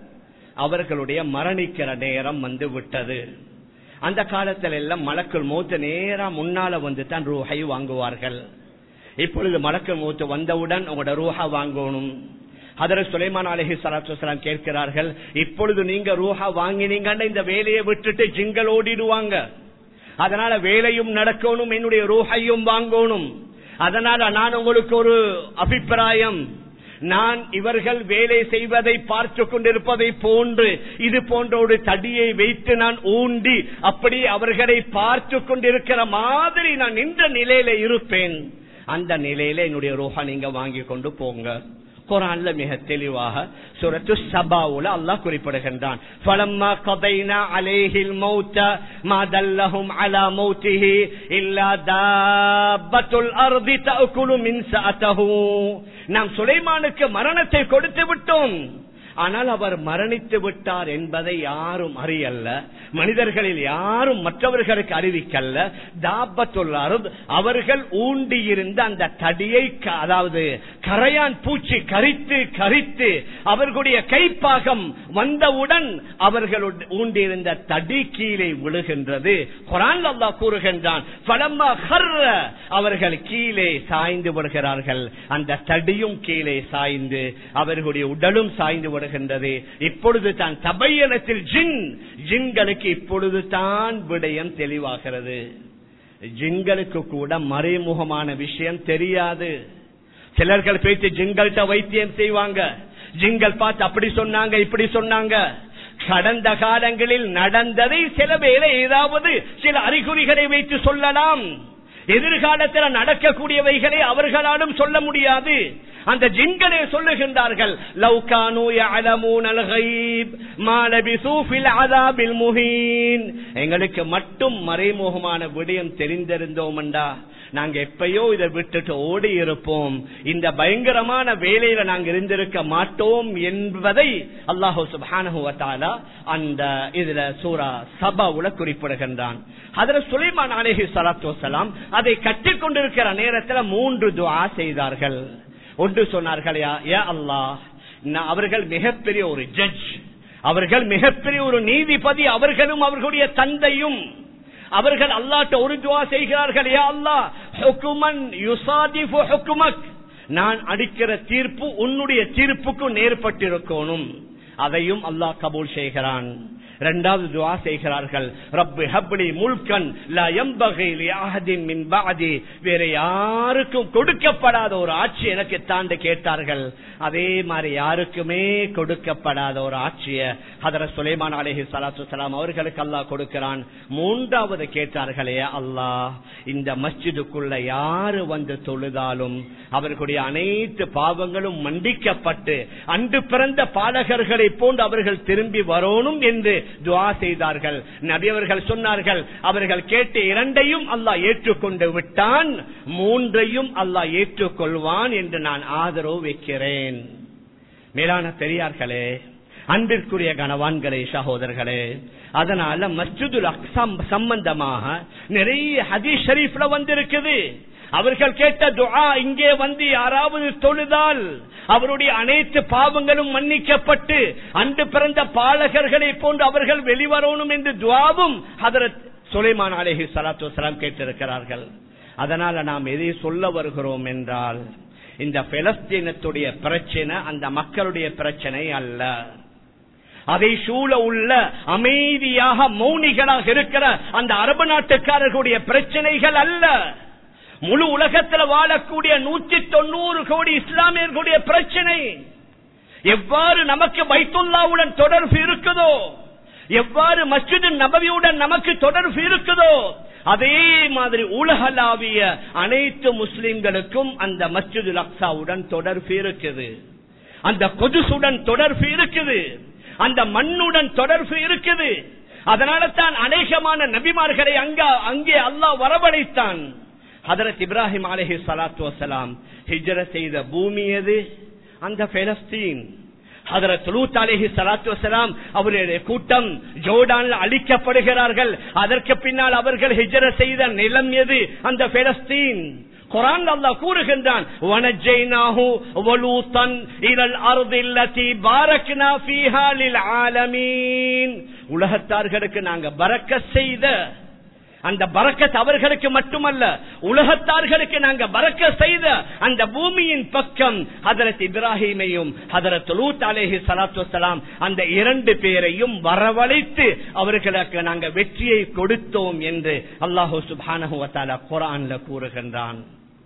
அவர்களுடைய மரணிக்கிற நேரம் வந்து விட்டது. அந்த காலத்தில் எல்லாம் மலக்குல் மௌத் நேரா முன்னால வந்து தான் ரூஹை வாங்குவார்கள். இப்பொழுது மலக்குல் மௌத் வந்தவுடன் உங்களோட ரூஹா வாங்கணும். ஹதரத் சுலைமான் அலைஹிஸ்ஸலாத்து வஸலாம் கேட்கிறார்கள், இப்பொழுது நீங்க ரூஹா வாங்கினீங்கன்னா இந்த வேலையை விட்டுட்டு ஜிங்கள் ஓடிடுவாங்க. அதனால வேலையும் நடக்கணும், என்னுடைய ரூஹையும் வாங்கணும். அதனால நான் உங்களுக்கு ஒரு அபிப்பிராயம், நான் இவர்கள் வேலை செய்வதை பார்த்து கொண்டிருப்பதை போன்று இது போன்ற ஒரு தடியை வைத்து நான் ஊண்டி அப்படி அவர்களை பார்த்து கொண்டிருக்கிற மாதிரி நான் நின்ற நிலையில இருப்பேன். அந்த நிலையில என்னுடைய ரூஹா நீங்க வாங்கி கொண்டு போங்க. குர்ஆன்ல மிக தெளிவாக சூரத்து சபாவுல அல்லாஹ் குறிப்பிடுகின்றான், ஃபலம்மா கதைனா அலைஹில் மௌத மா தல்லஹும் அலா மௌதிஹி இல்லா தாபத்துல் அர்தி தஅகுலு மின் சஅதஹு. நாம் சுலைமானுக்கு மரணத்தை கொடுத்து விட்டோம், ஆனால் அவர் மரணித்து விட்டார் என்பதை யாரும் அறியல்ல, மனிதர்களில் யாரும் மற்றவர்களுக்கு அறிவிக்கல்ல. தாபத்துல் அர்த், அவர்கள் ஊண்டியிருந்த அந்த தடியை, அதாவது கரையான் பூச்சி கரித்து கரித்து அவர்களுடைய கைப்பாகம் வந்தவுடன் அவர்கள் ஊண்டியிருந்த தடி கீழே விழுகின்றது. குர்ஆன் அல்லாஹ் கூறுகின்றான், ஃபலம்மா கர்ர, அவர்கள் கீழே சாய்ந்து வருகிறார்கள். அந்த தடியும் கீழே சாய்ந்து அவர்களுடைய உடலும் சாய்ந்து வருகின்றது. இப்பொழுது தான் தபையனத்தில் ஜின்களுக்கு இப்பொழுது தான் விடயம் தெளிவாகிறது. ஜின்களுக்கு கூட மறைமுகமான விஷயம் தெரியாது. சிலர்கள் பேச்சு ஜின்கள்ட்ட வைத்தியம் செய்வாங்க, ஜின்கள் பார்த்து அப்படி சொன்னாங்க இப்படி சொன்னாங்க. கடந்த காலங்களில் நடந்ததை சில வேளை ஏதாவது சில அறிகுறிகளை வைத்து சொல்லலாம், எதிர்காலத்தில் நடக்கக்கூடியவைகளை அவர்களாலும் சொல்ல முடியாது. அந்த ஜின்களே சொல்லுகின்றார்கள், லவ் கானூ யஅலமூனல் கைப் மா லபிஸூ ஃபில் அஸாபில் முஹீன். எங்களுக்கு மட்டும் மறைமுகமான விடயம் தெரிந்திருந்தோம்டா நாங்க எப்பயோ இதை விட்டுட்டு ஓடி இருப்போம், இந்த பயங்கரமான வேலையில நாங்க இருந்திருக்க மாட்டோம் என்பதை அல்லாஹ் சுப்ஹானஹு வ தஆலா அந்த இதுல சூரா சபாவுல குறிப்பிடுகின்றான். ஹஜ்ரத் சுலைமான் அலைஹிஸ்ஸலாத்து வஸலாம் அதை கட்டிக் கொண்டிருக்கிற நேரத்தில் 3 துஆ செய்தார்கள். ஒன்று சொன்னார்கள், யா அல்லாஹ், அவர்கள் மிகப்பெரிய ஒரு ஜட்ஜ், அவர்கள் மிகப்பெரிய ஒரு நீதிபதி, அவர்களும் அவர்களுடைய தந்தையும். அவர்கள் அல்லாஹ்ட்ட ஒரு துஆ செய்கிறார்கள், யா அல்லாஹ், ஹுக்மன் யுஸாதிஃபு ஹுக்மக், நான் அளிக்கிற தீர்ப்பு உன்னுடைய தீர்ப்புக்கு நேர்பட்டிருக்கணும். அதையும் அல்லாஹ் கபூல் செய்கிறான். இரண்டாவது துஆ செய்கிறார்கள், ரப்பி ஹப்லி முல்கன் லா யம்பகி லி அஹதின் மின் பஅதி, வேற யாருக்கும் கொடுக்கப்படாத ஒரு ஆட்சி எனக்கு தாண்ட கேட்டார்கள். அதே மாதிரி யாருக்குமே கொடுக்கப்படாத ஒரு ஆட்சியை ஹஜ்ரத் சுலைமான் அலைஹிஸ்ஸலாத்து வஸலாம் அவர்களுக்கு அல்லாஹ் கொடுக்கிறான். மூன்றாவது கேட்டார்களே, அல்லாஹ், இந்த மஸ்ஜிதுக்குள்ள யாரு வந்து தொழுதாலும் அவர்களுடைய அனைத்து பாவங்களும் மன்னிக்கப்பட்டு அன்று பிறந்த பாலகர்களை போன்று அவர்கள் திரும்பி வரணும் என்று துஆ செய்தார்கள். நபி அவர்கள் சொன்னார்கள், அவர்கள் கேட்ட 2ஐயும் அல்லாஹ் ஏற்றுக்கொண்டு விட்டான், 3ஐயும் அல்லாஹ் ஏற்றுக்கொள்வான் என்று நான் ஆதரவு வைக்கிறேன். மேலான பெரியார்களே, அன்பிற்குரிய கணவான்களே, சகோதரர்களே, அதனால மஸ்ஜிதுல் அக்ஸா சம்பந்தமாக நிறைய ஹதீஸ் ஷரீஃப்ல வந்திருக்குது. அவர்கள் கேட்ட துஆ இங்கே வந்து யாராவது தொழுதால் அவருடைய அனைத்து பாவங்களும் மன்னிக்கப்பட்டு அன்று பிறந்த பாலகர்களை போன்று அவர்கள் வெளிவரணும் என்று துஆவும் ஹஜ்ரத் சுலைமான் அலைஹிஸ்ஸலாத்து வஸலாம் கேட்டிருக்கிறார்கள். அதனால நாம் எதை சொல்ல வருகிறோம் என்றால், இந்த பலஸ்தீனத்துடைய பிரச்சனை அந்த மக்களுடைய பிரச்சனை அல்ல, அதை சூழ உள்ள அமைதியாக மௌனிகளாக இருக்கிற அந்த அரபு நாட்டுக்காரர்களுடைய பிரச்சனைகள் அல்ல, முழு உலகத்தில் வாழக்கூடிய 190 கோடி இஸ்லாமியர்களுடைய பிரச்சனை. எவ்வாறு நமக்கு பைத்துல்லாவுடன் தொடர்பு இருக்குதோ, எவ்வாறு மஸ்ஜித் நபவியுடன் நமக்கு தொடர்பு இருக்குதோ, அதே மாதிரி உலகளாவிய அனைத்து முஸ்லிம்களுக்கும் அந்த மஸ்ஜிதுல் அக்ஸாவுடன் தொடர்பு இருக்குது, அந்த குதுசுடன் தொடர்பு இருக்குது, அந்த மண்ணுடன் தொடர்பு இருக்குது. அதனால தான் அநேகமான நபிமார்களை அங்கே அல்லாஹ் வரவழைத்தான். ஹஜ்ரத் இப்ராஹிம் அலைஹிஸ்ஸலாத்து வஸலாம் ஹிஜ்ரத் செய்த பூமி எது? அந்த பலஸ்தீன். ஹஜ்ரத் லூத் அலைஹிஸ்ஸலாத்து வஸலாம் அவருடைய கூட்டம் ஜோர்டானில் அழிக்கப்படுகிறார்கள். அதற்கு பின்னால் அவர்கள் ஹிஜ்ரத் செய்த நிலம் எது? அந்த பலஸ்தீன். குர்ஆன் அல்லாஹ் கூறுகின்றான், வனஜைனாஹு வலூதன் இலல் அர்தில்லதி பாரக்னா ஃபீஹா லில் ஆலமீன். உலகத்தார்களுக்கு நாங்க பரக்கத் செய்த அந்த பரக்கத் அவர்களுக்கு மட்டுமல்ல, உலகத்தார்களுக்கு நாங்க பரக்கத் செய்த அந்த பூமியின் பக்கம் ஹதரத் இப்ராஹீமையும் ஹதரத் லூத் அலைஹிஸ்ஸலாத்து வஸ்ஸலாம் அந்த 2 பேரையும் வரவழைத்து அவர்களுக்கு நாங்க வெற்றியை கொடுத்தோம் என்று அல்லாஹ் சுப்ஹானஹு வ தஆலா குர்ஆன்ல கூறுகின்றான்.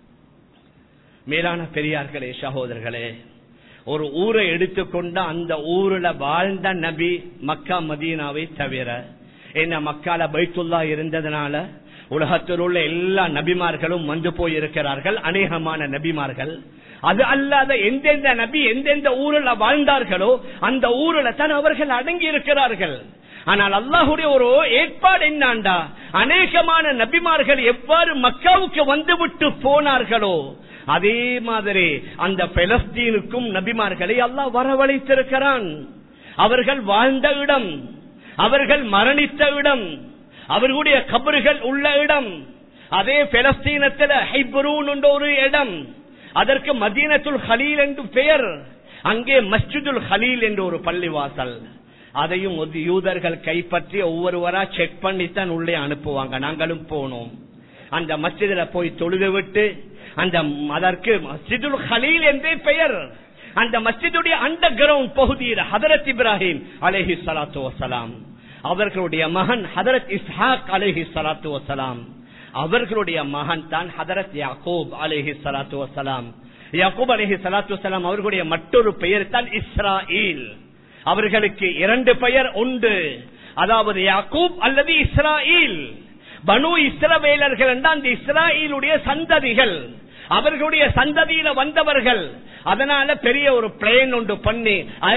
மேலான பெரியார்களே, சகோதரர்களே, ஒரு ஊரை எடுத்துக்கொண்ட அந்த ஊரில் வாழ்ந்த நபி மக்கா மதீனாவை தவிர, என்ன மக்கால பைத்துல்லா இருந்ததுனால உலகத்தில் உள்ள எல்லா நபிமார்களும் வந்து போயிருக்கிறார்கள், அநேகமான நபிமார்கள். அது அல்லாத எந்தெந்த நபி எந்தெந்த ஊரில் வாழ்ந்தார்களோ அந்த ஊரில் தான் அவர்கள் அடங்கி இருக்கிறார்கள். ஆனால் அல்லாஹுடைய ஒரு ஏற்பாடு என்னாண்டா, அநேகமான நபிமார்கள் எவ்வாறு மக்காவுக்கு வந்துவிட்டு போனார்களோ அதே மாதிரி அந்த பலஸ்தீனுக்கும் நபிமார்களை அல்லாஹ் வரவழைத்திருக்கிறான். அவர்கள் வாழ்ந்த இடம், அவர்கள் மரணித்த இடம், அவர்களுடைய கபறுகள் உள்ள இடம், அதே பலஸ்தீனத்தில் ஹைப்ரூன் என்ற ஒரு இடம், அதற்கு மதீனத்துல் ஹலீல் என்று பெயர். அங்கே மஸ்ஜிதுல் ஹலீல் என்ற ஒரு பள்ளிவாசல். அதையும் யூதர்கள் கைப்பற்றி ஒவ்வொருவரா செக் பண்ணித்தான் உள்ளே அனுப்புவாங்க. நாங்களும் போனோம். அந்த மஸ்ஜிதுல போய் தொழுது விட்டு அதற்கு மஸ்ஜிதுல் ஹலீல் என்றே பெயர். அந்த மஸ்ஜிதுடைய அண்டர் கிரவுண்ட் பகுதியில் ஹதரத் இப்ராஹிம் அலைஹிஸ்ஸலாத்து வஸ்ஸலாம், அவர்களுடைய மகன் ஹதரத் இஸ்ஹாக் அலைஹிஸ்ஸலாத்து வஸ்ஸலாம், அவர்களுடைய மகன் தான் ஹதரத் யாக்கூப் அலைஹிஸ்ஸலாத்து வஸ்ஸலாம். யாக்கூப் அலைஹிஸ்ஸலாத்து வஸ்ஸலாம் அவர்களுடைய மற்றொரு பெயர் தான் இஸ்ராயீல். அவர்களுக்கு 2 பெயர் உண்டு, அதாவது யாக்கூப் அல்லது இஸ்ராயீல். பனு இஸ்ரவேலர்கள் என்ற அந்த இஸ்ராயீலுடைய சந்ததிகள், அவர்களுடைய சந்ததியில வந்தவர்கள். அதனால பெரிய ஒரு பிளேன் ஒன்று பண்ணி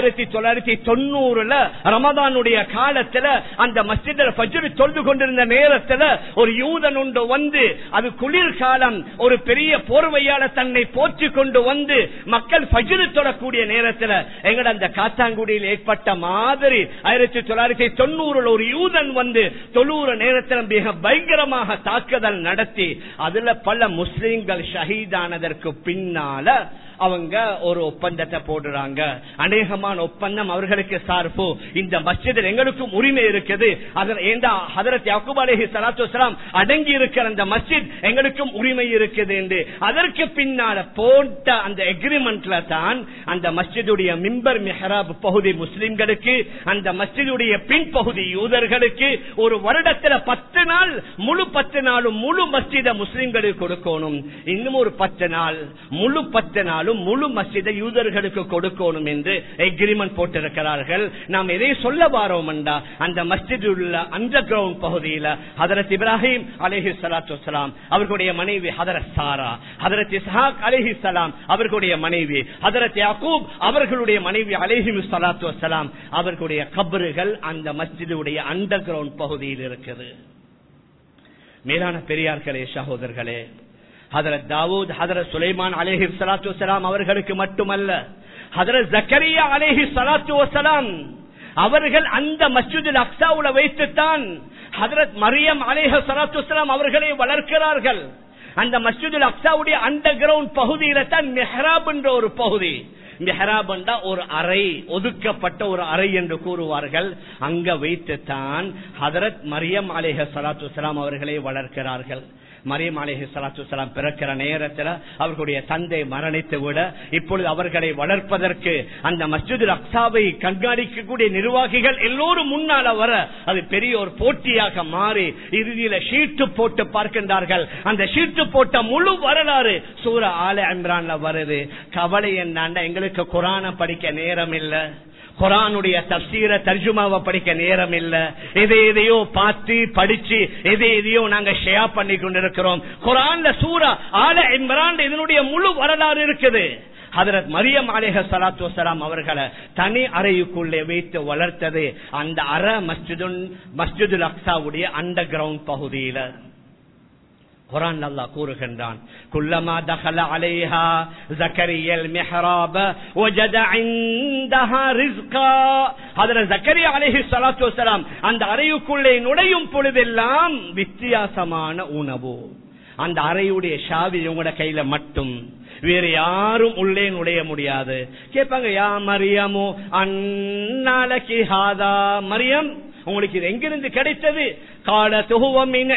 1990 ரமதானுடைய காலத்துல அந்த மஸ்ஜிதில் ஃபஜ்ர் தொழுது கொண்டிருந்த நேரத்துல ஒரு யூதன் ஒன்று வந்து, அது குளிர்காலம், ஒரு பெரிய போர்வையால தன்னை போற்றி கொண்டு வந்து மக்கள் ஃபஜ்ர் தொழக்கூடிய நேரத்துல எங்கட அந்த காத்தாங்குடியில் ஏற்பட்ட மாதிரி 1990 ஒரு யூதன் வந்து தொழுற நேரத்தில் மிக பயங்கரமாக தாக்குதல் நடத்தி அதுல பல முஸ்லிம்கள் ஷஹீதானதற்கு பின்னால அவங்க ஒரு ஒப்பந்தத்தை போடுறாங்க. அநேகமான ஒப்பந்தம் அவர்களுக்கு சார்பு. இந்த மஸ்ஜிதில் எங்களுக்கும் உரிமை இருக்குது, ஹதரத் யாக்கூப் அலைஹிஸ்ஸலாத்து வஸ்ஸலாம் அடங்கி இருக்கிற அந்த மஸ்ஜித் எங்களுக்கும் உரிமை இருக்குது என்று அதற்கு பின்னால போட்ட அந்த எக்ரிமெண்ட்ல தான் அந்த மஸ்ஜிதுடைய மிம்பர் மிஹ்ராப் பகுதி முஸ்லிம்களுக்கு, அந்த மஸ்ஜிதுடைய பின்பகுதி யூதர்களுக்கு, ஒரு வருடத்துல 10 நாள் முழு 10 நாளும் முழு மஸ்ஜித முஸ்லிம்களுக்கு கொடுக்கணும், இன்னும் ஒரு 10 நாள் முழு 10 நாளும் முழு மஸ்ஜிதை யூதர்களுக்கு கொடுக்கணும் என்று எக்ரிமெண்ட் போட்டிருக்கிறார்கள். நாம் எதை சொல்ல வாரோம் என்றா, அந்த மஸ்ஜித் உள்ள அண்டர் கிரவுண்ட் பகுதியில் ஹதரத் இப்ராஹிம் அலைஹிஸ்ஸலாத்து வஸ்ஸலாம் அவர்களுடைய மனைவி ஹதரத் சாரா, ஹதரத் இஸ்ஹாக் அலைஹிஸ்ஸலாம் அவர்களுடைய மனைவி, ஹதரத் யாக்கூப் அவர்களுடைய மனைவி அலைஹிஸ்ஸலாத்து வஸ்ஸலாம் அவர்களுடைய கபறுகள் அந்த மஸ்ஜிதுடைய அண்டர் கிரவுண்ட் பகுதியில் இருக்குது. மேலான பெரியார்களே, சகோதரர்களே, ஹதரத் தாவூத், ஹதரத் சுலைமான் அலைஹிஸ்ஸலாத்து வஸ்ஸலாம் அவர்களுக்கு மட்டுமல்ல, ஹதரத் ஜக்கரியா அலைஹிஸ்ஸலாத்து வஸ்ஸலாம் அவர்கள் அந்த மஸ்ஜிதுல் அக்ஸாவுல வைத்துத்தான் ஹதரத் மரியம் அலைஹிஸ்ஸலாத்து வஸ்ஸலாம் அவர்களை வளர்க்கிறார்கள். அந்த மஸ்ஜிதுல் அக்ஸாவுடைய அண்டர் கிரவுண்ட் பகுதியில தான் மிஹ்ராப் என்ற ஒரு பகுதி. மிஹ்ராப் என்றா ஒரு அறை, ஒதுக்கப்பட்ட ஒரு அறை என்று கூறுவார்கள். அங்க வைத்துத்தான் ஹதரத் மரியம் அலைஹிஸ்ஸலாத்து வஸ்ஸலாம் அவர்களை வளர்க்கிறார்கள். மரியம் அலைஹிஸ்ஸலாத்து வஸ்ஸலாம் பிறக்கிற நேரத்தில் அவர்களுடைய தந்தை மரணித்து விட, இப்பொழுது அவர்களை வளர்ப்பதற்கு அந்த மஸ்ஜிதுல் அக்ஸாவை கண்காணிக்கக்கூடிய நிர்வாகிகள் எல்லோரும் முன்னால வர அது பெரிய ஒரு போட்டியாக மாறி இறுதியில ஷீட்டு போட்டு பார்க்கின்றார்கள். அந்த ஷீட்டு போட்ட முழு வரலாறு சூரா ஆல இம்ரான்ல வருது. கவலை என்னன்னா, எங்களுக்கு குர்ஆனை படிக்க நேரம் இல்ல, குர்ஆனுடைய தஃசீர தர்ஜுமாவை படிக்க நேரம் இல்ல, எதையோ பார்த்து படிச்சு எதையோ நாங்க ஷேர் பண்ணி கொண்டிருக்கிறோம். குர்ஆன்ல சூரா ஆல இம்ரான் இதனுடைய முழு வரலாறு இருக்குது. ஹதரத் மரியம் அலைஹிஸ்ஸலாத்து வஸ்ஸலாம் அவர்களை தனி அறைக்குள்ளே வைத்து வளர்த்தது அந்த அறை மஸ்ஜிதுல் அக்ஸாவுடைய அண்டர் கிரவுண்ட் பகுதியில. குர்ஆன் அல்லாஹ் கூறுகின்றான், குல்லமா தகல அலைஹா ஜக்கரியல் மிஹ்ராப வஜத இன்தஹா ரிஸ்கா. ஹதரத் ஜக்கரியா அலைஹிஸ்ஸலாத்து வஸ்ஸலாம் அந்த அறைக்குள்ளே நுழையும் பொழுதெல்லாம் வித்தியாசமான உணவு, அந்த அறையுடைய சாவி உங்களோட கையில மட்டும், வேற யாரும் உள்ளே நுழைய முடியாது. கேட்பாங்க, யா மரியமோ அன்னாலகி ஹாதா, மரியம் உங்களுக்கு இது எங்கிருந்து கிடைத்தது? காலத் ஹுவ மின்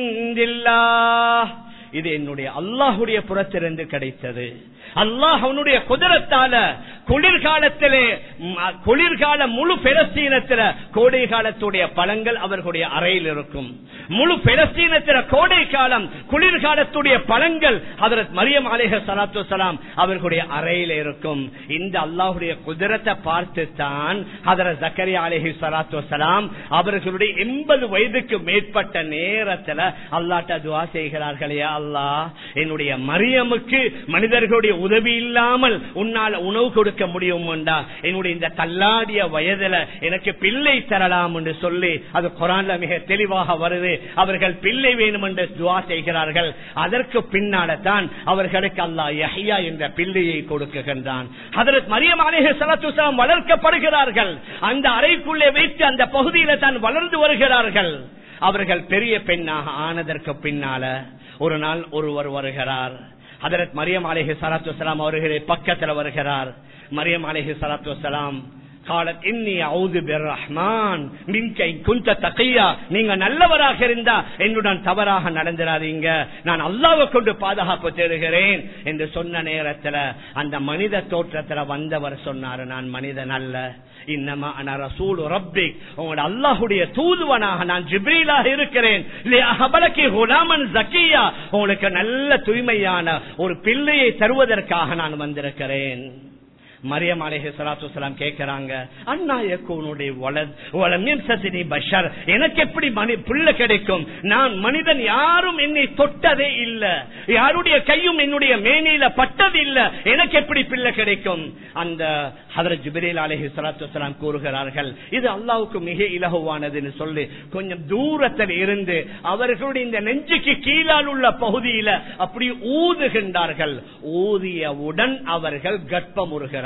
இன்தில்லாஹ், இது என்னுடைய அல்லாஹ்வுடைய புறத்திலிருந்து கிடைத்தது. அல்லாஹ் அவனுடைய குதிரத்தால குளிர்காலத்திலே, குளிர்கால முழு பெலஸ்தீனத்தில கோடை காலத்துடைய பழங்கள் அவர்களுடைய அறையில் இருக்கும். முழு பெலஸ்தீனத்தில கோடை காலம் குளிர்காலத்துடைய பழங்கள் ஹதரத் மரியம் அலைஹிஸ்ஸலாத்து வஸ்ஸலாம் அவர்களுடைய அறையில் இருக்கும். இந்த அல்லாஹ்வுடைய குதிரத்தை பார்த்து தான் ஹதரத் ஜக்கரியா அலைஹிஸ்ஸலாத்து வஸ்ஸலாம் அவர்களுடைய 80 வயதுக்கு மேற்பட்ட நேரத்தில் அல்லாஹ்ட்ட துஆ செய்கிறார்கள், யா அல்லாஹ் என்னுடைய மரியமுக்கு மனிதர்களுடைய உதவி இல்லாமல் உன்னால் உணவு கொடுக்க முடியும், என்னுடைய இந்த தள்ளாடிய வயதுல எனக்கு பிள்ளை தரலாம் என்று சொல்லி அது குர்ஆன்ல மிக தெளிவாக வருது. அவர்கள் பிள்ளை வேணும் என்று துஆ செய்கிறார்கள். அதற்கு பின்னால தான் அவர்களுக்கு அல்லாஹ் யஹ்யா என்ற பிள்ளையை கொடுக்கின்றான். ஹதரத் மரியம் அலைஹிஸ்ஸலாத்து வஸ்ஸலாம் வளர்க்கப்படுகிறார்கள். அந்த அறைக்குள்ளே வைத்து அந்த பகுதியில தான் வளர்ந்து வருகிறார்கள். அவர்கள் பெரிய பெண்ணாக ஆனதற்கு பின்னால ஒரு நாள் ஒருவர் வருகிறார். ஹதரத் மரியம் அலைஹிஸ்ஸலாத்து வஸ்ஸலாம் அவர்களே பக்கத்துல வருகிறார். மரியம் அலைஹிஸ்ஸலாத்து வஸ்ஸலாம் காலத் இன்னி அஊது பிர்ரஹ்மான் மின்க இன் குன்த தகியா, நீங்க நல்லவராக இருந்தா என்னுடன் தவறாக நடந்துராதீங்க, நான் அல்லாஹ்வை கொண்டு பாதுகாப்பு தேடுகிறேன் என்று சொன்ன நேரத்தில் அந்த மனித தோற்றத்துல வந்தவர் சொன்னார், நான் மனிதன் அல்ல, இன்னமா அன ரசூல் ரப்பிக், உங்களோட அல்லாஹ்வுடைய தூதுவனாக நான் ஜிப்ரீலாக இருக்கிறேன். லிஅஹபலகி குலாமன் ஜக்கியா, உங்களுக்கு நல்ல தூய்மையான ஒரு பிள்ளையை தருவதற்காக நான் வந்திருக்கிறேன். மரியம் அலைஹிஸ்ஸலாத்து வஸ்ஸலாம் கேட்கிறாங்க, அன்னா யகூனுடைய வலத் வலம் யம்சஸனி பஷர், எனக்கு எப்படி பிள்ளை கிடைக்கும்? நான் மனிதன், யாரும் என்னை தொட்டதே இல்ல, யாருடைய கையும் என்னுடைய மேனியில பட்டது இல்ல, எனக்கு எப்படி பிள்ளை கிடைக்கும்? அந்த ஹதரத் ஜிப்ரீல் அலைஹிஸ்ஸலாத்து வஸ்ஸலாம் கூறுகிறார்கள், இது அல்லாஹ்வுக்கு மிக இலகுவானதுன்னு சொல்லி கொஞ்சம் தூரத்தில் இருந்து அவர்களுடைய இந்த நெஞ்சுக்கு கீழால் உள்ள பகுதியில அப்படி ஊதுகின்றார்கள். ஊதியவுடன் அவர்கள் கர்ப்பமுறுகிறார்கள்.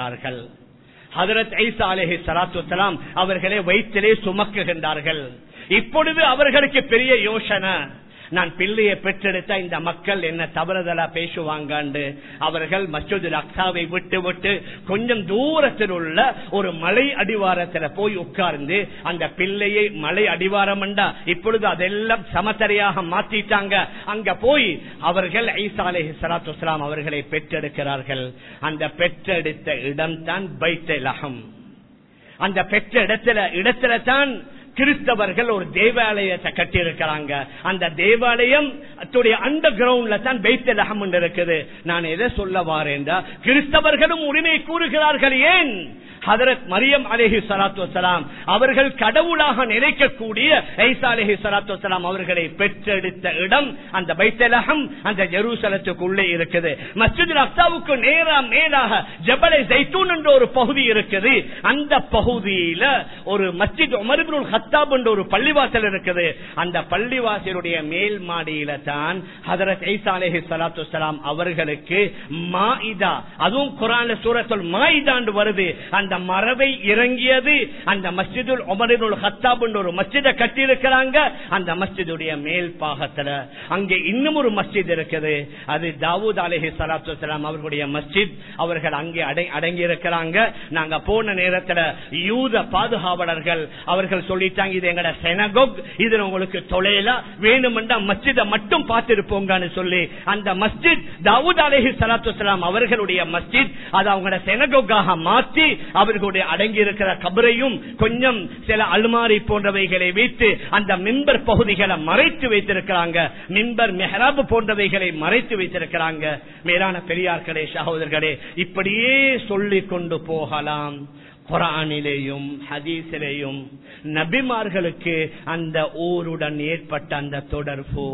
ஹதரத் ஈசா அலைஹிஸ்ஸலாத்து வஸ்ஸலாம் அவர்களை வயிற்றிலே சுமக்குகின்றார்கள். இப்பொழுது அவர்களுக்கு பெரிய யோசனை, நான் பிள்ளையை பெற்றெடுத்த இந்த மக்கள் என்ன தவறுதலா பேசுவாங்க. அவர்கள் மஸ்ஜிதுல் அக்ஸாவை விட்டு விட்டு கொஞ்சம் தூரத்தில் உள்ள ஒரு மலை அடிவாரத்தில் போய் உட்கார்ந்து அந்த பிள்ளையை, மலை அடிவாரம் இப்பொழுது அதெல்லாம் சமத்தரையாக மாத்திட்டாங்க, அங்க போய் அவர்கள் ஈசா அலைஹிஸ்ஸலாத்து வஸ்ஸலாம் அவர்களை பெற்றெடுக்கிறார்கள். அந்த பெற்றெடுத்த இடம் தான் பைத்துல் லஹம். அந்த பெற்ற இடத்துல தான் கிறிஸ்தவர்கள் ஒரு தேவாலயத்தை கட்டி இருக்கிறாங்க. அந்த தேவாலயம் அண்டர் கிரவுண்ட்ல தான் பைத்துல் லஹம் இருக்குது. நான் எதை சொல்ல வாரேன்டா, கிறிஸ்தவர்களும் உரிமை கூறுகிறார்கள். ஏன்? ஹதரத் மரியம் அலைஹிஸ்ஸலாத்து வஸ்ஸலாம் அவர்கள் கடவுளாக நினைக்கக்கூடிய ஈசா அலைஹிஸ்ஸலாத்து வஸ்ஸலாம் அவர்களை பெற்றெடுத்த இடம் அந்த பைத்துல் லஹம், அந்த ஜெருசலத்துக்குள்ளே இருக்குது. மஸ்ஜிதுல் அக்ஸாவுக்கு நேரா மேலாக ஜபல் ஜைத்தூன் என்ற ஒரு பகுதி இருக்குது. அந்த பகுதியில ஒரு மஸ்ஜித் உமர் இப்னுல் கத்தாப் என்ற ஒரு பள்ளிவாசல் இருக்குது. அந்த பள்ளிவாசலுடைய மேல் மாடியில தான் ஹதரத் ஈசா அலைஹிஸ்ஸலாத்து வஸ்ஸலாம் அவர்களுக்கு மாஇதா, அதுவும் குர்ஆன்ல சூரத்துல் மாஇதா வருது, அந்த மரபை இறங்கியது. அந்த மஸ்ஜிதுல் உமர் இப்னுல் கத்தாப் என்ற ஒரு மஸ்ஜிதை கட்டி இருக்கிறாங்க. அந்த மஸ்ஜிதுடைய மேல் பாகத்துல அங்கே இன்னும் ஒரு மஸ்ஜித் இருக்குது. அது தாவூத் அலைஹிஸ்ஸலாத்து வஸ்ஸலாம் அவர்களுடைய மஸ்ஜித். அவர்கள் அங்கே அடங்கி இருக்கிறாங்க. நாங்க போன நேரத்தில் யூத பாதுகாவலர்கள் அவர்கள் சொல்லிட்டாங்க, இது எங்கட செனகோக், இதுல உங்களுக்கு தொலைல வேணுமென்றா மஸ்ஜிதை மட்டும் பார்த்திருப்போங்கன்னு சொல்லி அந்த மஸ்ஜித் தாவூத் அலைஹிஸ்ஸலாத்து வஸ்ஸலாம் அவர்களுடைய மஸ்ஜித் அதை அவங்களோட செனகோக்காக மாற்றி அவர்களுடைய அடங்கி இருக்கிற கபரையும் கொஞ்சம் சில அல்மாரி போன்றவைகளை வைத்து அந்த மிம்பர் பகுதிகளை மறைத்து வைத்திருக்கிறாங்க. மிம்பர் மெஹராப் போன்றவைகளை மறைத்து வைத்திருக்கிறாங்க. மேலான பெரியார்களே, சகோதரர்களே, இப்படியே சொல்லிக் கொண்டு போகலாம். குர்ஆனிலேயும் ஹதீஸிலேயும் நபிமார்களுக்கு அந்த ஊருடன் ஏற்பட்ட அந்த தொடர்பு.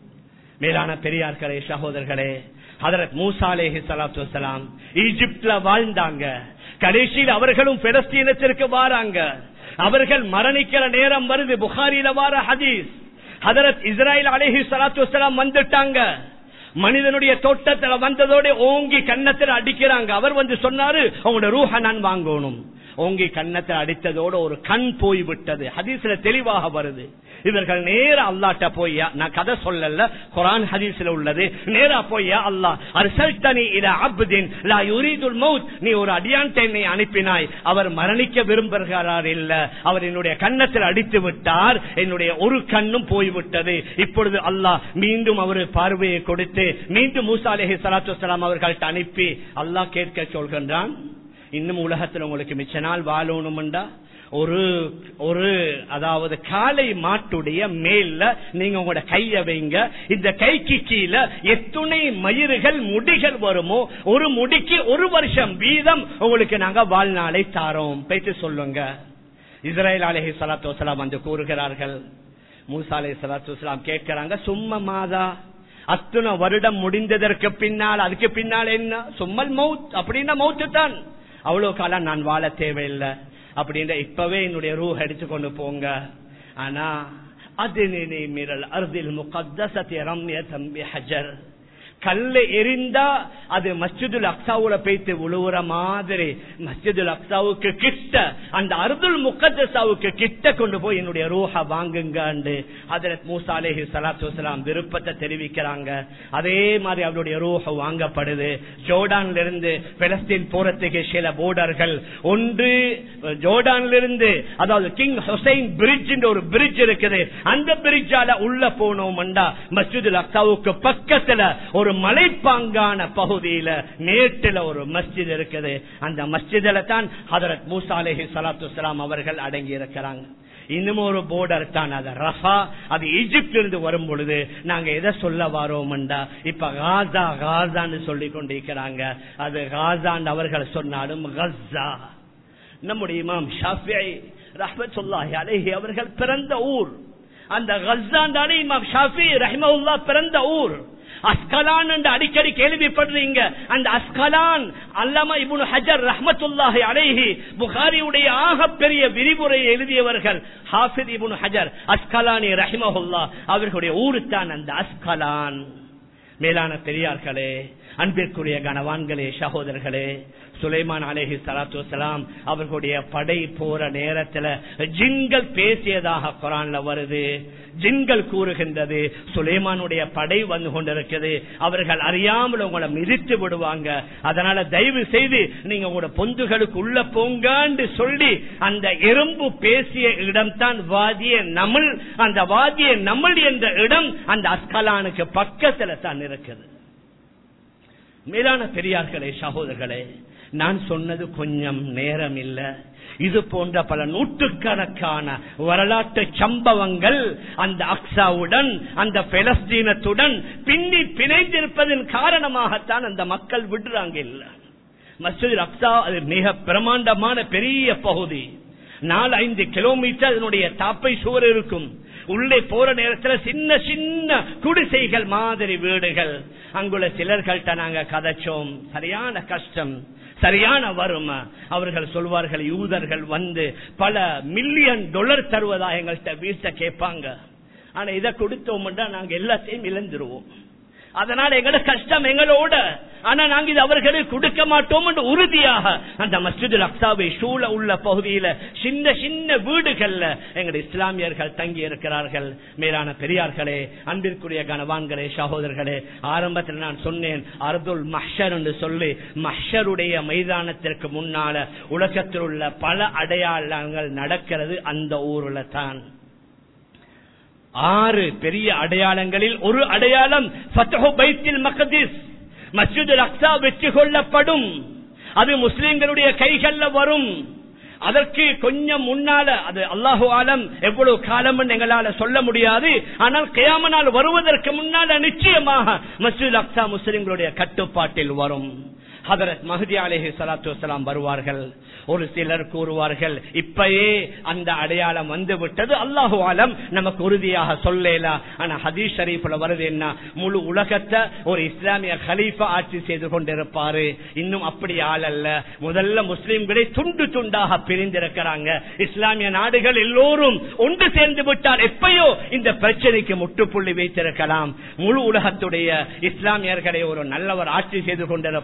மேலான பெரியார்களே, சகோதரர்களே, ஹதரத் மூசா அலைஹிஸ்ஸலாத்து வஸ்ஸலாம் ஈஜிப்ட்ல வாழ்ந்தாங்க. கடைசியில் அவர்களும் பெலஸ்தீனத்திற்கு வாராங்க. அவர்கள் மரணிக்கிற நேரம் வருது. புகாரில வார ஹதீஸ். ஹதரத் இஸ்ராயில் அலைஹிஸ்ஸலாத்து வஸ்ஸலாம் வந்துட்டாங்க. மனிதனுடைய தோட்டத்தில் வந்ததோட ஓங்கி கன்னத்தில் அடிக்கிறாங்க. அவர் வந்து சொன்னாரு, அவங்களோட ரூஹ நான் வாங்கணும். ஓங்கி கன்னத்தை அடித்ததோடு ஒரு கண் போய்விட்டது. ஹதீஸ்ல தெளிவாக வருது. இவர்கள் நேரா அல்லாஹ்ட்ட போய், நான் கதை சொல்லல, குர்ஆன் ஹதீஸ்ல உள்ளது, நேரா போய் அல்லாஹ் அர்சல்தனி இலா அப்தின் லா யுரீதுல் மௌத், நீ ஒரு அடியான் என்னை அனுப்பினாய், அவர் மரணிக்க விரும்புகிறார் இல்ல, அவர் என்னுடைய கன்னத்தில் அடித்து விட்டார், என்னுடைய ஒரு கண்ணும் போய்விட்டது. இப்பொழுது அல்லாஹ் மீண்டும் அவர் பார்வையை கொடுத்து மீண்டும் மூசா அலைஹிஸ்ஸலாத்து வஸ்ஸலாம் அவர்கள்ட்ட அனுப்பி அல்லாஹ் கேட்க சொல்கின்றான், இன்னும் உலகத்தில் உங்களுக்கு மிச்ச நாள் வாழணும்டா ஒரு அதாவது காளை மாட்டுடைய மேல நீங்க உங்களோட கைய வைங்க, இந்த கைக்கு கீழே எத்துணை மயிர்கள் முடிகள் வருமோ ஒரு முடிக்கு 1 வருஷம் வீதம் உங்களுக்கு நாங்க வாழ்நாளை தாரோம், பேச்சு சொல்லுங்க. இஸ்ராயீல் அலைஹிஸ்ஸலாத்து வஸ்ஸலாம் வந்து கூறுகிறார்கள். மூசா அலைஹிஸ்ஸலாத்து வஸ்ஸலாம் கேட்கிறாங்க, சும்மா மாதா, அத்தனை வருடம் முடிந்ததற்கு பின்னால் அதுக்கு பின்னால் என்ன, சும்மல் மௌத், அப்படின்னா மௌத்து தான், அவ்வளவு காலம் நான் வாழ தேவையில்லை அப்படின்ற இப்பவே என்னுடைய ரூஹ் அடிச்சு கொண்டு போங்க. ஆனா அது மிரல் அர்தில் முகத்தஸதி ரம்யதன் பிஹஜர், கல்ல எரிந்தா அது மஸ்ஜிதுல் அக்ஸாவுல போய்த்து உழுவுற மாதிரி மஸ்ஜிதுல் அக்ஸாவுக்கு கிட்ட, அந்த அர்துல் முகத்தஸாவுக்கு கிட்ட கொண்டு போய் என்னுடைய ரூஹ வாங்குங்க. ஹஜ்ரத் மூசா அலைஹிஸ்ஸலாத்து வஸ்ஸலாம் விருப்பத்தை தெரிவிக்கிறாங்க. அதே மாதிரி அவருடைய ரூஹ வாங்கப்படுது. ஜோர்டான்ல இருந்து பலஸ்தீன் போறதுக்கு சில போர்டர்கள், ஒன்று ஜோர்டான்ல இருந்து அதாவது கிங் ஹுசைன் பிரிட்ஜ் ஒரு பிரிட்ஜ் இருக்குது, அந்த பிரிட்ஜால உள்ள போனோம்டா மஸ்ஜிதுல் அக்ஸாவுக்கு பக்கத்துல ஒரு மலைப்பாங்கான பகுதியில மேட்டில ஒரு மஸ்ஜித் இருக்குது. அந்த மஸ்ஜிதில தான் ஹஜ்ரத் மூசா அலைஹிஸ்ஸலாத்து வஸ்ஸலாம் அவர்கள் அடங்கி இருக்கிறாங்க. இன்னும் ஒரு போர்டர் தான் அது ரஃபா, அது ஈஜிப்ட் இருந்து வரும் பொழுது நாங்க எதை சொல்ல வரோம்டா இப்ப காசா காசான்னு சொல்லி கொண்டிருக்கிறாங்க. அது காசான் அவர்கள் சொன்னாலும் கஸ்ஸா. நம்முடைய இமாம் ஷாஃபிஈ ரஹ்மத்துல்லாஹி அலைஹி அவர்கள் பிறந்த ஊர் அந்த கஸ்ஸான் தானே. இமாம் ஷாஃபிஈ ரஹ்மத்துல்லாஹ் பிறந்த ஊர். அஸ்கலான் என்று அடிக்கடி கேள்விப்படுறீங்க. அந்த அஸ்கலான் அல்லாமா இப்னு ஹஜர் ரஹ்மத்துல்லாஹி அலைஹி புகாரியுடைய ஆகப்பெரிய விரிவுரையை எழுதியவர்கள் ஹாஃபிஸ் இப்னு ஹஜர் அஸ்கலானி ரஹிமஹுல்லாஹ் அவர்களுடைய ஊரு தான் அந்த அஸ்கலான். மேலான பெரியார்களே, அன்பிற்குரிய கனவான்களே, சகோதரர்களே, சுலைமான் அலைஹிஸ்ஸலாத்து வஸ்ஸலாம் அவர்களுடைய படை போற நேரத்தில் ஜின்கள் பேசியதாக குர்ஆன்ல வருது. ஜின்கள் கூறுகின்றது, சுலைமானுடைய படை வந்து கொண்டிருக்கிறது, அவர்கள் அறியாமல் உங்களை மிதித்து விடுவாங்க, அதனால தயவு செய்து நீங்க உங்களோட பொந்துகளுக்கு உள்ள போங்கன்னு சொல்லி அந்த எறும்பு பேசிய இடம் தான் வாதிய நமல். அந்த வாதிய நமல் என்ற இடம் அந்த அஸ்கலானுக்கு பக்கத்துல தான் இருக்குது. மேலான பெரியார்களே, சகோதரர்களே, நான் சொன்னது கொஞ்சம் நேரம் இல்ல, இது போன்ற பல நூற்றுக்கணக்கான வரலாற்று சம்பவங்கள் அந்த அக்ஸாவுடன் அந்த பலஸ்தீனத்துடன் பின்னி பிணைந்திருப்பதன் காரணமாகத்தான் அந்த மக்கள் விடுறாங்க. இல்ல, மஸ்ஜித் அக்ஸா அது மிக பிரமாண்டமான பெரிய பகுதி, 4-5 கிலோமீட்டர் அதனுடைய தாப்பை சுவர் இருக்கும். உள்ளே போற நேரத்தில் சின்ன சின்ன குடிசைகள் மாதிரி வீடுகள். அங்குள்ள சிலர்கள்ட்ட நாங்க கதைச்சோம், சரியான கஷ்டம், சரியான வறுமை. அவர்கள் சொல்வார்கள், யூதர்கள் வந்து பல மில்லியன் $1 தருவதா எங்கள்கிட்ட வீட்டை கேட்பாங்க. ஆனா இதை கொடுத்தோம்னா நாங்க எல்லாத்தையும் இழந்துருவோம். அதனால எங்களோட கஷ்டம் எங்களோட, ஆனா நாங்க இது அவர்களுக்கு கொடுக்க மாட்டோம் என்று உறுதியாக அந்த மஸ்ஜிதுல் அக்ஸாவை சூழ உள்ள பகுதியில சின்ன சின்ன வீடுகள்ல எங்கள் இஸ்லாமியர்கள் தங்கி இருக்கிறார்கள். மேலான பெரியார்களே, அன்பிற்குரிய கனவான்களே, சகோதரர்களே, ஆரம்பத்தில் நான் சொன்னேன் அர்துல் மஹ்ஷர் என்று சொல்லி, மஹ்ஷருடைய மைதானத்திற்கு முன்னால உலகத்தில் உள்ள பல அடையாளங்கள் நடக்கிறது அந்த ஊர்ல தான். 6 பெரிய அடையாளங்களில் ஒரு அடையாளம் ஃபத்ஹு பைத்துல் மக்திஸ், மஸ்ஜிதுல் அக்ஸா வெற்றி கொள்ளப்படும். அது முஸ்லிம்களுடைய கைகள்ல வரும். அதற்கு கொஞ்சம் முன்னால, அது அல்லாஹு ஆலம் எவ்வளவு காலம் எங்களால சொல்ல முடியாது, ஆனால் கியாம நாள் வருவதற்கு முன்னால நிச்சயமாக மஸ்ஜிதுல் அக்ஸா முஸ்லிம்களுடைய கட்டுப்பாட்டில் வரும். ஹஜ்ரத் மஹ்தி அலைஹிஸ்ஸலாத்து வஸ்ஸலாம் வருவார்கள். ஒரு சிலர் கூறுவார்கள் இப்பயே அந்த அடையாளம் வந்து விட்டது, அல்லாஹு ஆலம் நமக்கு உறுதியாக சொல்லலாம். ஆனா ஹதீஸ் ஷரீஃப்ல வருது என்ன, முழு உலகத்தை ஒரு இஸ்லாமிய கலீஃபா ஆட்சி செய்து கொண்டிருப்பாரு. இன்னும் அப்படி ஆள் அல்ல. முதல்ல முஸ்லிம்களை துண்டு துண்டாக பிரிந்திருக்கிறாங்க. இஸ்லாமிய நாடுகள் எல்லோரும் ஒன்று சேர்ந்து விட்டால் எப்பயோ இந்த பிரச்சனைக்கு முற்றுப்புள்ளி வைத்திருக்கலாம். முழு உலகத்துடைய இஸ்லாமியர்களை ஒரு நல்லவர் ஆட்சி செய்து கொண்டிருப்பார்.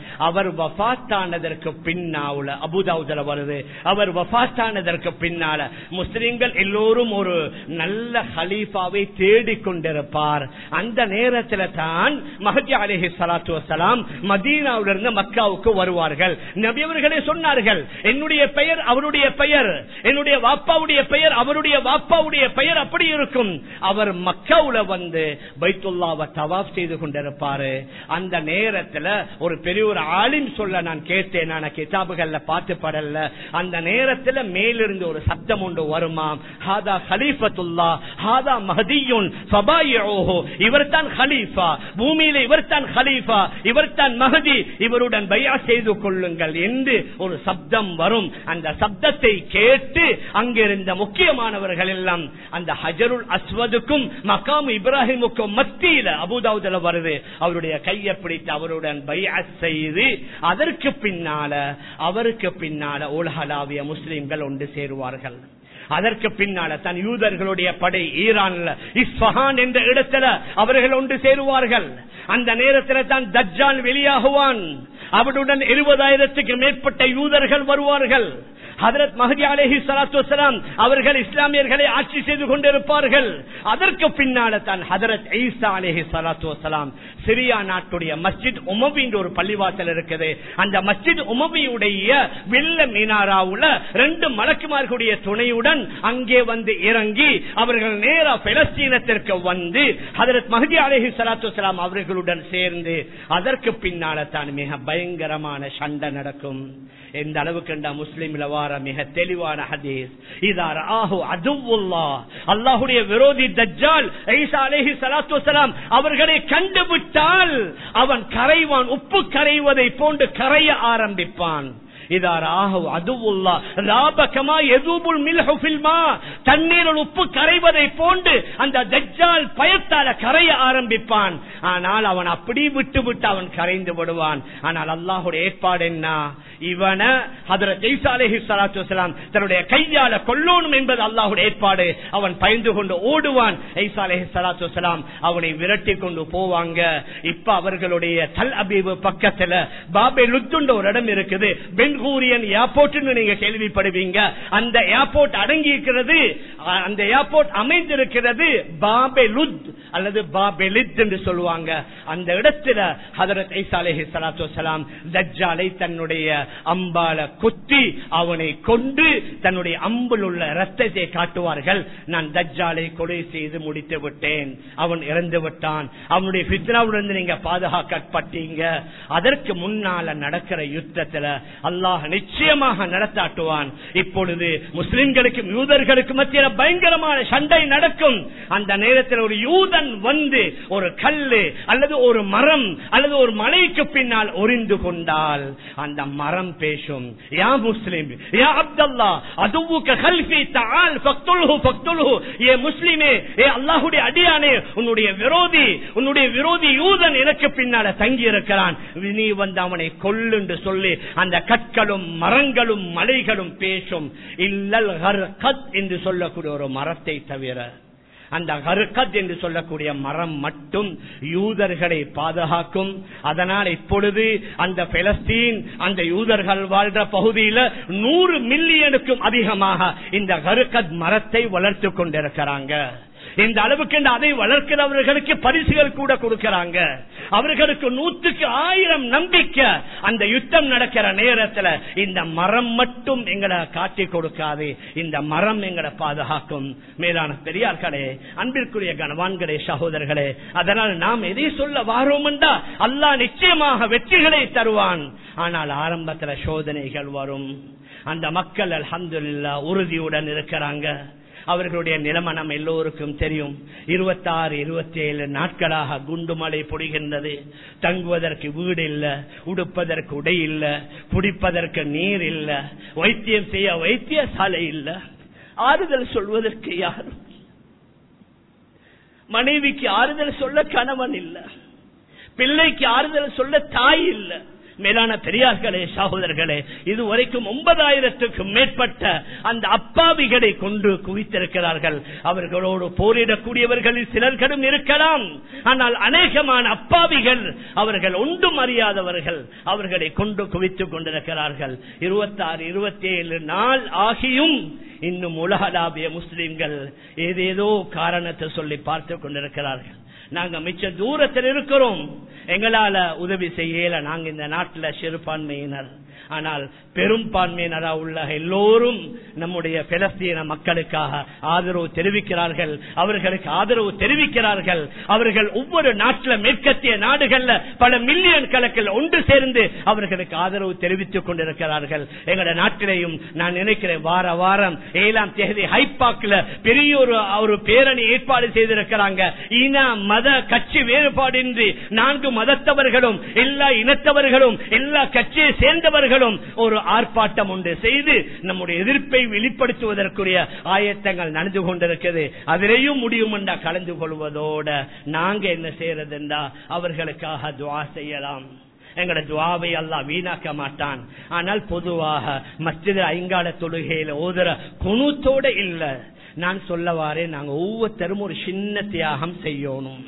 அவர் வஃபாத்தானதற்கு பின்னால அபூதாவுதுல வருது, அவர் வஃபாத்தானதற்கு பின்னால முஸ்லிம்கள் எல்லோரும் ஒரு நல்ல ஹலீஃபாவை தேடிக்கொண்டிருப்பார். அந்த நேரத்தில் தான் மஹதி அலைஹிஸ்ஸலாத்து வஸ்ஸலாம் மதீனாவிலிருந்து மக்காவுக்கு வருவார்கள். நபி அவர்களே சொன்னார்கள், என்னுடைய பெயர் அவருடைய பெயர், என்னுடைய வாப்பாவுடைய பெயர் அவருடைய வாப்பாவுடைய பெயர் அப்படி இருக்கும். அவர் மக்காவுல வந்து பைத்துல்லாவை தவாப் செய்து கொண்டிருப்பாரு. அந்த நேரத்தில் ஒரு பெரிய ஒரு ஆலிம் சொல்ல நான் கேட்டேன், நான் கிதாபுகள்ல பார்த்து படல. அந்த நேரத்தில் மேலிருந்து ஒரு சத்தம் ஒன்று வருமாம், ஹாதா ஹலீஃபத்துல்லா ஹாதா மஹதியுன் ஃபபாயிஊஹு, இவர்தான் ஹலீஃபா, பூமியில இவர்தான் ஹலீஃபா, இவர்தான் மஹதி, இவருடன் பையா செய்து கொள்ளுங்கள் என்று ஒரு சப்தம் வரும். அந்த சப்தத்தை கேட்டு அங்கிருந்த முக்கியமானவர்கள் எல்லாம் அந்த ஹஜருல் அஸ்வதுக்கும் மகாம் இப்ராஹிமுக்கும் மத்தியில அபூதாவுதுல வருது, அவருடைய கையை பிடித்து அவருடன் பைஅத் செய்து அதற்கு பின்னால அவருக்கு பின்னால உலகளாவிய முஸ்லிம்கள் ஒன்று சேருவார்கள். அதற்கு பின்னால தன் யூதர்களுடைய படை ஈரான்ல இஸ்ஃபஹான் என்ற இடத்துல அவர்கள் ஒன்று சேருவார்கள். அந்த நேரத்தில் தான் தஜ்ஜால் வெளியாகுவான். அவருடன் 20,000க்கு மேற்பட்ட யூதர்கள் வருவார்கள். ஹஜ்ரத் மஹதி அலைஹிஸ்ஸலாத்து வஸ்ஸலாம் அவர்கள் இஸ்லாமியர்களை ஆட்சி செய்து கொண்டிருப்பார்கள். அதற்கு பின்னால தான் ஹஜ்ரத் ஈசா அலைஹிஸ்ஸலாத்து வஸ்ஸலாம் சிரியா நாட்டுடைய மஸ்ஜித் உமவி என்ற ஒரு பள்ளிவாசல் இருக்குது. அந்த மஸ்ஜித் உமவியுடைய வெள்ள மீனாராவுல 2 மலக்குமார்களுடைய துணையுடன் அங்கே வந்து இறங்கி அவர்கள் நேரா பலஸ்தீனத்திற்கு வந்து ஹஜ்ரத் மஹதி அலைஹிஸ்ஸலாத்து வஸ்ஸலாம் அவர்களுடன் சேர்ந்து அதற்கு பின்னால தான் மிக பயங்கரமான சண்டை நடக்கும். எந்த அளவுக்கு முஸ்லிம்ல வார மிக தெளிவான ஹதீஸ், இதா ரஆஹு அதுவுல்லாஹ், அல்லாஹ்வுடைய விரோதி தஜ்ஜால் ஈசா அலைஹிஸ்ஸலாத்து வஸ்ஸலாம் அவர்களை கண்டுவிட்டால் அவன் கரைவான், உப்பு கரைவதை போன்று கரைய ஆரம்பிப்பான். தண்ணீரில் உப்பு கரைவதை போன்று அந்த தஜ்ஜால் பயத்தால கரைய ஆரம்பிப்பான். ஆனால் அவன் அப்படி விட்டு விட்டு அவன் கரைந்து விடுவான். ஆனால் அல்லாஹ்வுடைய ஏற்பாடு என்ன, இவனை ஹஜ்ரத் ஈசா அலைஹிஸ்ஸலாத்து வஸ்ஸலாம் தன்னுடைய கையால கொல்லணும் என்பது அல்லாஹ்வுடைய ஏற்பாடு. அவன் பயந்து கொண்டு ஓடுவான். ஈசா அலைஹிஸ்ஸலாத்து வஸ்ஸலாம் அவனை விரட்டி கொண்டு போவாங்க. இப்ப அவர்களுடைய தல் அபீப் பக்கத்துல பாபே லுத்துன்ற ஒரு இடம் இருக்குது. பென்கூரியன் ஏர்போர்ட் நீங்க கேள்விப்படுவீங்க. அந்த ஏர்போர்ட் அடங்கி இருக்கிறது, அந்த ஏர்போர்ட் அமைந்திருக்கிறது பாபே லுத் அல்லது பாபே லித் என்று சொல்லுவாங்க. அந்த இடத்துல ஹஜ்ரத் ஈசா அலைஹிஸ்ஸலாத்து வஸ்ஸலாம் தஜ்ஜாலை தன்னுடைய அம்பால குத்தி அவனை கொண்டு தன்னுடைய அம்பில் உள்ள ரத்தத்தை காட்டுவார்கள். நான் தஜ்ஜாலை கொலை செய்து முடித்து விட்டேன், அவன் இறந்து விட்டான், அவனுடைய ஃபித்னாவிலிருந்து நீங்க பாதுகாக்கப்பட்டீங்க. அதற்கு முன்னால நடக்கிற யுத்தத்துல அல்லாஹ் நிச்சயமாக நடத்தாட்டுவான். இப்பொழுது முஸ்லிம்களுக்கும் யூதர்களுக்கும் மத்தியில் பயங்கரமான சண்டை நடக்கும். அந்த நேரத்தில் ஒரு யூதன் வந்து ஒரு கல்லு அல்லது ஒரு மரம் அல்லது ஒரு மலைக்கு பின்னால் ஒரிந்து கொண்டால் அந்த மரம் பேசும், யா முஸ்லிம் யா அப்துல்லா அதுவுக கல்ஃபி தஆல் ஃபக்துல்ஹு ஃபக்துல்ஹு, ஏ முஸ்லிமே, ஏ அல்லாஹ்வுடைய அடியானே, உன்னுடைய விரோதி யூதன் எனக்கு பின்னால தங்கி இருக்கிறான், நீ வந்து அவனை கொல்லு என்று சொல்லி அந்த கற்களும் மரங்களும் மலைகளும் பேசும். இல்லல் கர்கத் என்று சொல்லக்கூடிய ஒரு மரத்தை தவிர, அந்த கர்கத் என்று சொல்லக்கூடிய மரம் மட்டும் யூதர்களை பாதுகாக்கும். அதனால் இப்பொழுது அந்த பலஸ்தீன் அந்த யூதர்கள் வாழ்ற பகுதியில் 100 மில்லியனுக்கும் அதிகமாக இந்த கர்கத் மரத்தை வளர்த்து கொண்டிருக்கிறாங்க. இந்த அளவுக்கு அதை வளர்க்கிறவர்களுக்கு பரிசுகள் கூட கொடுக்கிறாங்க. அவர்களுக்கு 100க்கு 1000 நம்பிக்கை. அந்த யுத்தம் நடக்கிற நேரத்தில் இந்த மரம் மட்டும் எங்களை காட்டி கொடுக்காது, இந்த மரம் எங்களை பாதுகாக்கும். மேலான பெரியார்களே, அன்பிற்குரிய கனவான்களே, சகோதரர்களே, அதனால் நாம் எதை சொல்ல வாரோம் என்றா அல்லாஹ் நிச்சயமாக வெற்றிகளை தருவான். ஆனால் ஆரம்பத்தில் சோதனைகள் வரும். அந்த மக்கள் அல்ஹம்துலில்லாஹ் உறுதியுடன் இருக்கிறாங்க. அவர்களுடைய நிலைமை நம்ம எல்லோருக்கும் தெரியும். 26-27 நாட்களாக குண்டுமழை பொழிகின்றது. தங்குவதற்கு வீடு இல்ல, உடுப்பதற்கு உடை இல்ல, குடிப்பதற்கு நீர் இல்ல, வைத்தியம் செய்ய வைத்தியசாலை இல்ல, ஆறுதல் சொல்வதற்கு யாரும், மனைவிக்கு ஆறுதல் சொல்ல கணவன் இல்ல, பிள்ளைக்கு ஆறுதல் சொல்ல தாய் இல்ல, மேலான பெரியார்களே, சகோதரர்களே, இதுவரைக்கும் 9,000க்கும் மேற்பட்ட அந்த அப்பாவிகளை கொண்டு குவித்திருக்கிறார்கள். அவர்களோடு போரிடக்கூடியவர்களில் சிலர்களும் இருக்கலாம். ஆனால் அநேகமான அப்பாவிகள், அவர்கள் ஒன்றும் அறியாதவர்கள், அவர்களை கொண்டு குவித்துக் கொண்டிருக்கிறார்கள். 26, 27 நாள் ஆகியும் இன்னும் உலகளாவிய முஸ்லிம்கள் ஏதேதோ காரணத்தை சொல்லி பார்த்து கொண்டிருக்கிறார்கள். நாங்க மிச்ச தூரத்தில் இருக்கிறோம், எங்களால உதவி செய்யல. நாங்க இந்த நாட்டில் சிறுபான்மையினர், ஆனால் பெரும்பான்மையினரா உள்ள எல்லோரும் நம்முடைய பலஸ்தீன மக்களுக்காக ஆதரவு தெரிவிக்கிறார்கள், அவர்களுக்கு ஆதரவு தெரிவிக்கிறார்கள். அவர்கள் ஒவ்வொரு நாட்டில் மேற்கத்திய நாடுகள்ல பல மில்லியன் கணக்கில் ஒன்று சேர்ந்து அவர்களுக்கு ஆதரவு தெரிவித்துக் கொண்டிருக்கிறார்கள். எங்களோட நாட்டிலையும் நான் நினைக்கிறேன், வார வாரம் 7ஆம் தேதி ஹைபாக்ல பெரிய ஒரு பேரணி ஏற்பாடு செய்திருக்கிறாங்க. இன மத கட்சி வேறுபாடின்றி 4 மதத்தவர்களும் எல்லா இனத்தவர்களும் எல்லா கட்சியை சேர்ந்தவர்களும் ஒரு ஆர்ப்பாட்டம் ஒன்று செய்து நம்முடைய எதிர்ப்பை வெளிப்படுத்துவதற்குரிய ஆயத்தங்கள் நடந்து கொண்டிருக்கிறது. அதிலேயும் முடியும் என்றா கலந்து கொள்வதோட நாங்க என்ன செய்யறது என்றா அவர்களுக்காக துஆ செய்யலாம். எங்களோட துஆவை அல்லாஹ் வீணாக்க மாட்டான். ஆனால் பொதுவாக மஸ்ஜித் ஐங்கால தொழுகையில ஓதுற குனூத்தோட இல்ல. நான் சொல்லவாறே, நாங்க ஒவ்வொருத்தரும் ஒரு சின்ன தியாகம் செய்யணும்.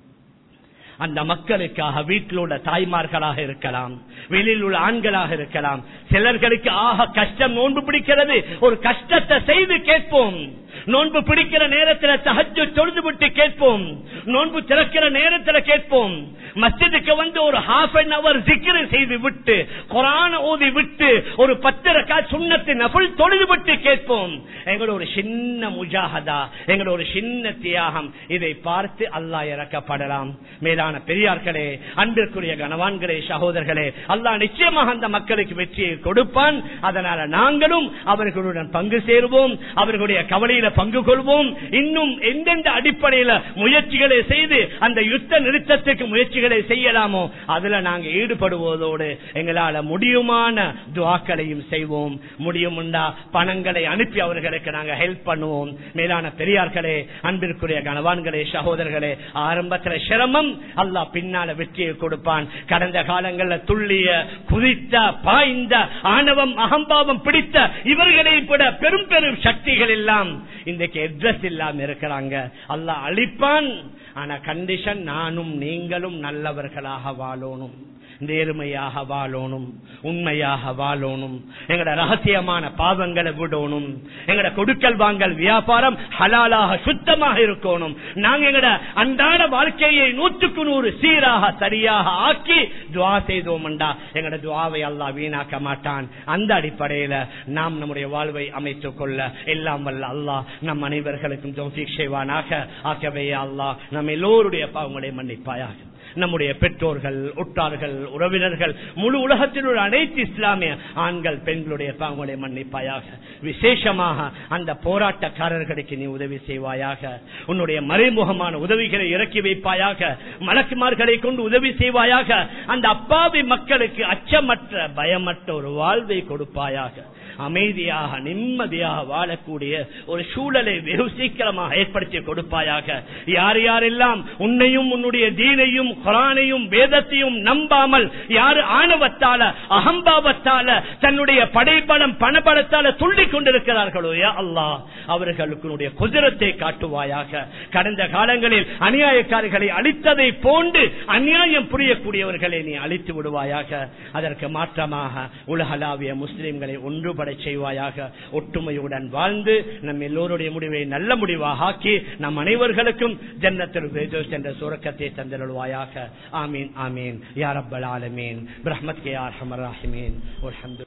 அந்த மக்களுக்காக வீட்டில் உள்ள தாய்மார்களாக இருக்கலாம், வெளியில் உள்ள ஆண்களாக இருக்கலாம். சிலர்களுக்கு ஆக கஷ்டம் நோன்பு பிடிக்கிறது, ஒரு கஷ்டத்தை செய்து கேட்போம். நோன்பு பிடிக்கிற நேரத்தில் தஹஜ்ஜுத் தொழுது விட்டு கேட்போம். நோன்பு திறக்கிற நேரத்தில் கேட்போம். மஸ்ஜிதுக்கு வந்து ஒரு half an hour zikr செய்து விட்டு, குர்ஆன் ஓதி விட்டு, ஒரு 10 ரக்காத் சுன்னத் நஃபில் தொழுது விட்டு கேட்போம். எங்களோட ஒரு சின்ன முஜாஹதா, எங்களோட ஒரு சின்ன தியாகம், இதை பார்த்து அல்லாஹ் இறக்கப்படலாம். மேலான பெரியார்களே, அன்பிற்குரிய கனவான்களே, சகோதரர்களே, அல்லாஹ் நிச்சயமாக அந்த மக்களுக்கு வெற்றியை கொடுப்பான். அதனால நாங்களும் அவர்களுடன் பங்கு சேருவோம், அவர்களுடைய கவலையில பங்கு கொள்வோம். இன்னும் எந்தெந்த அடிப்படையில முயற்சிகளை செய்து அந்த யுத்த நிறுத்தத்துக்கு முயற்சிகளை செய்யலாமோ அதுல நாங்க ஈடுபடுவதோடு எங்களால முடியுமான துஆக்களையும் செய்வோம். முடியும்டா பணங்களை அனுப்பி அவர்களுக்கு நாங்க ஹெல்ப் பண்ணுவோம். மேலான பெரியார்களே, அன்பிற்குரிய கனவான்களே, சகோதரர்களே, ஆரம்பத்துல சிரமம், அல்லாஹ் பின்னால வெற்றியை கொடுப்பான். கடந்த காலங்களில் துள்ளிய, குதித்த, பாய்ந்த, ஆணவம் அகம்பாவம் பிடித்த இவர்களை விட பெரும் பெரும் சக்திகள் எல்லாம் இன்றைக்கு அட்ரஸ் இல்லாம இருக்கிறாங்க. அல்லாஹ் அழிப்பான். ஆனா கண்டிஷன், நானும் நீங்களும் நல்லவர்களாக வாழணும், நேர்மையாக வாழணும், உண்மையாக வாழணும், எங்கட ரகசியமான பாவங்களை விடணும், எங்கட கொடுக்கல் வாங்கல் வியாபாரம் ஹலாலாக சுத்தமாக இருக்கணும். நாங்க எங்கட அன்றாட வாழ்க்கையை 100க்கு 100 சீராக சரியாக ஆக்கி துஆ செய்தோம்டா எங்கட துஆவை அல்லாஹ் வீணாக்க மாட்டான். அந்த அடிப்படையில நாம் நம்முடைய வாழ்வை அமைத்துக் கொள்ள எல்லாம் வல்ல அல்லாஹ் நம் அனைவர்களுக்கும் தௌஃபீக் செய்வானாக. ஆகவே அல்லாஹ் நம் எல்லோருடைய பாவங்களை மன்னிப்பாயாக. நம்முடைய பெற்றோர்கள், உற்றார்கள், உறவினர்கள், முழு உலகத்தில் உள்ள அனைத்து இஸ்லாமிய ஆண்கள், பெண்களுடைய பாவங்களை மன்னிப்பாயாக. விசேஷமாக அந்த போராட்டக்காரர்களுக்கு நீ உதவி செய்வாயாக. உன்னுடைய மறைமுகமான உதவிகளை இறக்கி வைப்பாயாக. மலக்குமார்களை கொண்டு உதவி செய்வாயாக. அந்த அப்பாவி மக்களுக்கு அச்சமற்ற, பயமற்ற ஒரு வாழ்வை கொடுப்பாயாக. அமைதியாக, நிம்மதியாக வாழக்கூடிய ஒரு சூழலை வெகு சீக்கிரமாக ஏற்படுத்தி கொடுப்பாயாக. யார் யாரெல்லாம் உன்னையும் உன்னுடைய தீனையும் குர்ஆனையும் வேதத்தையும் நம்பாமல் யார் ஆணவத்தால, அகம்பாவத்தால, தன்னுடைய படைபலம் பணபலத்தால துள்ளிக் கொண்டிருக்கிறார்களோ யா அல்லாஹ், அவர்களுக்கு குதிரத்தை காட்டுவாயாக. கடந்த காலங்களில் அநியாயக்காரர்களை அழித்ததை போன்று அநியாயம் புரியக்கூடியவர்களை நீ அழித்து விடுவாயாக. அதற்கு மாற்றமாக உலகளாவிய முஸ்லிம்களை ஒன்றுபட செய்வாயாக. ஒற்றுமையுடன் வாழ்ந்து நம் எல்லோருடைய முடிவை நல்ல முடிவாக ஆக்கி நம் அனைவர்களுக்கும் ஜன்னத்துல் ஃபிர்தௌஸ் என்ற சுவர்க்கத்தை தந்தருள்வாயாக. ஆமீன் ஆமீன் யா ரப்பல் ஆலமீன். பிரஹ்மத்க யா அர்ஹமர் ராஹிமீன். வல்ஹம்து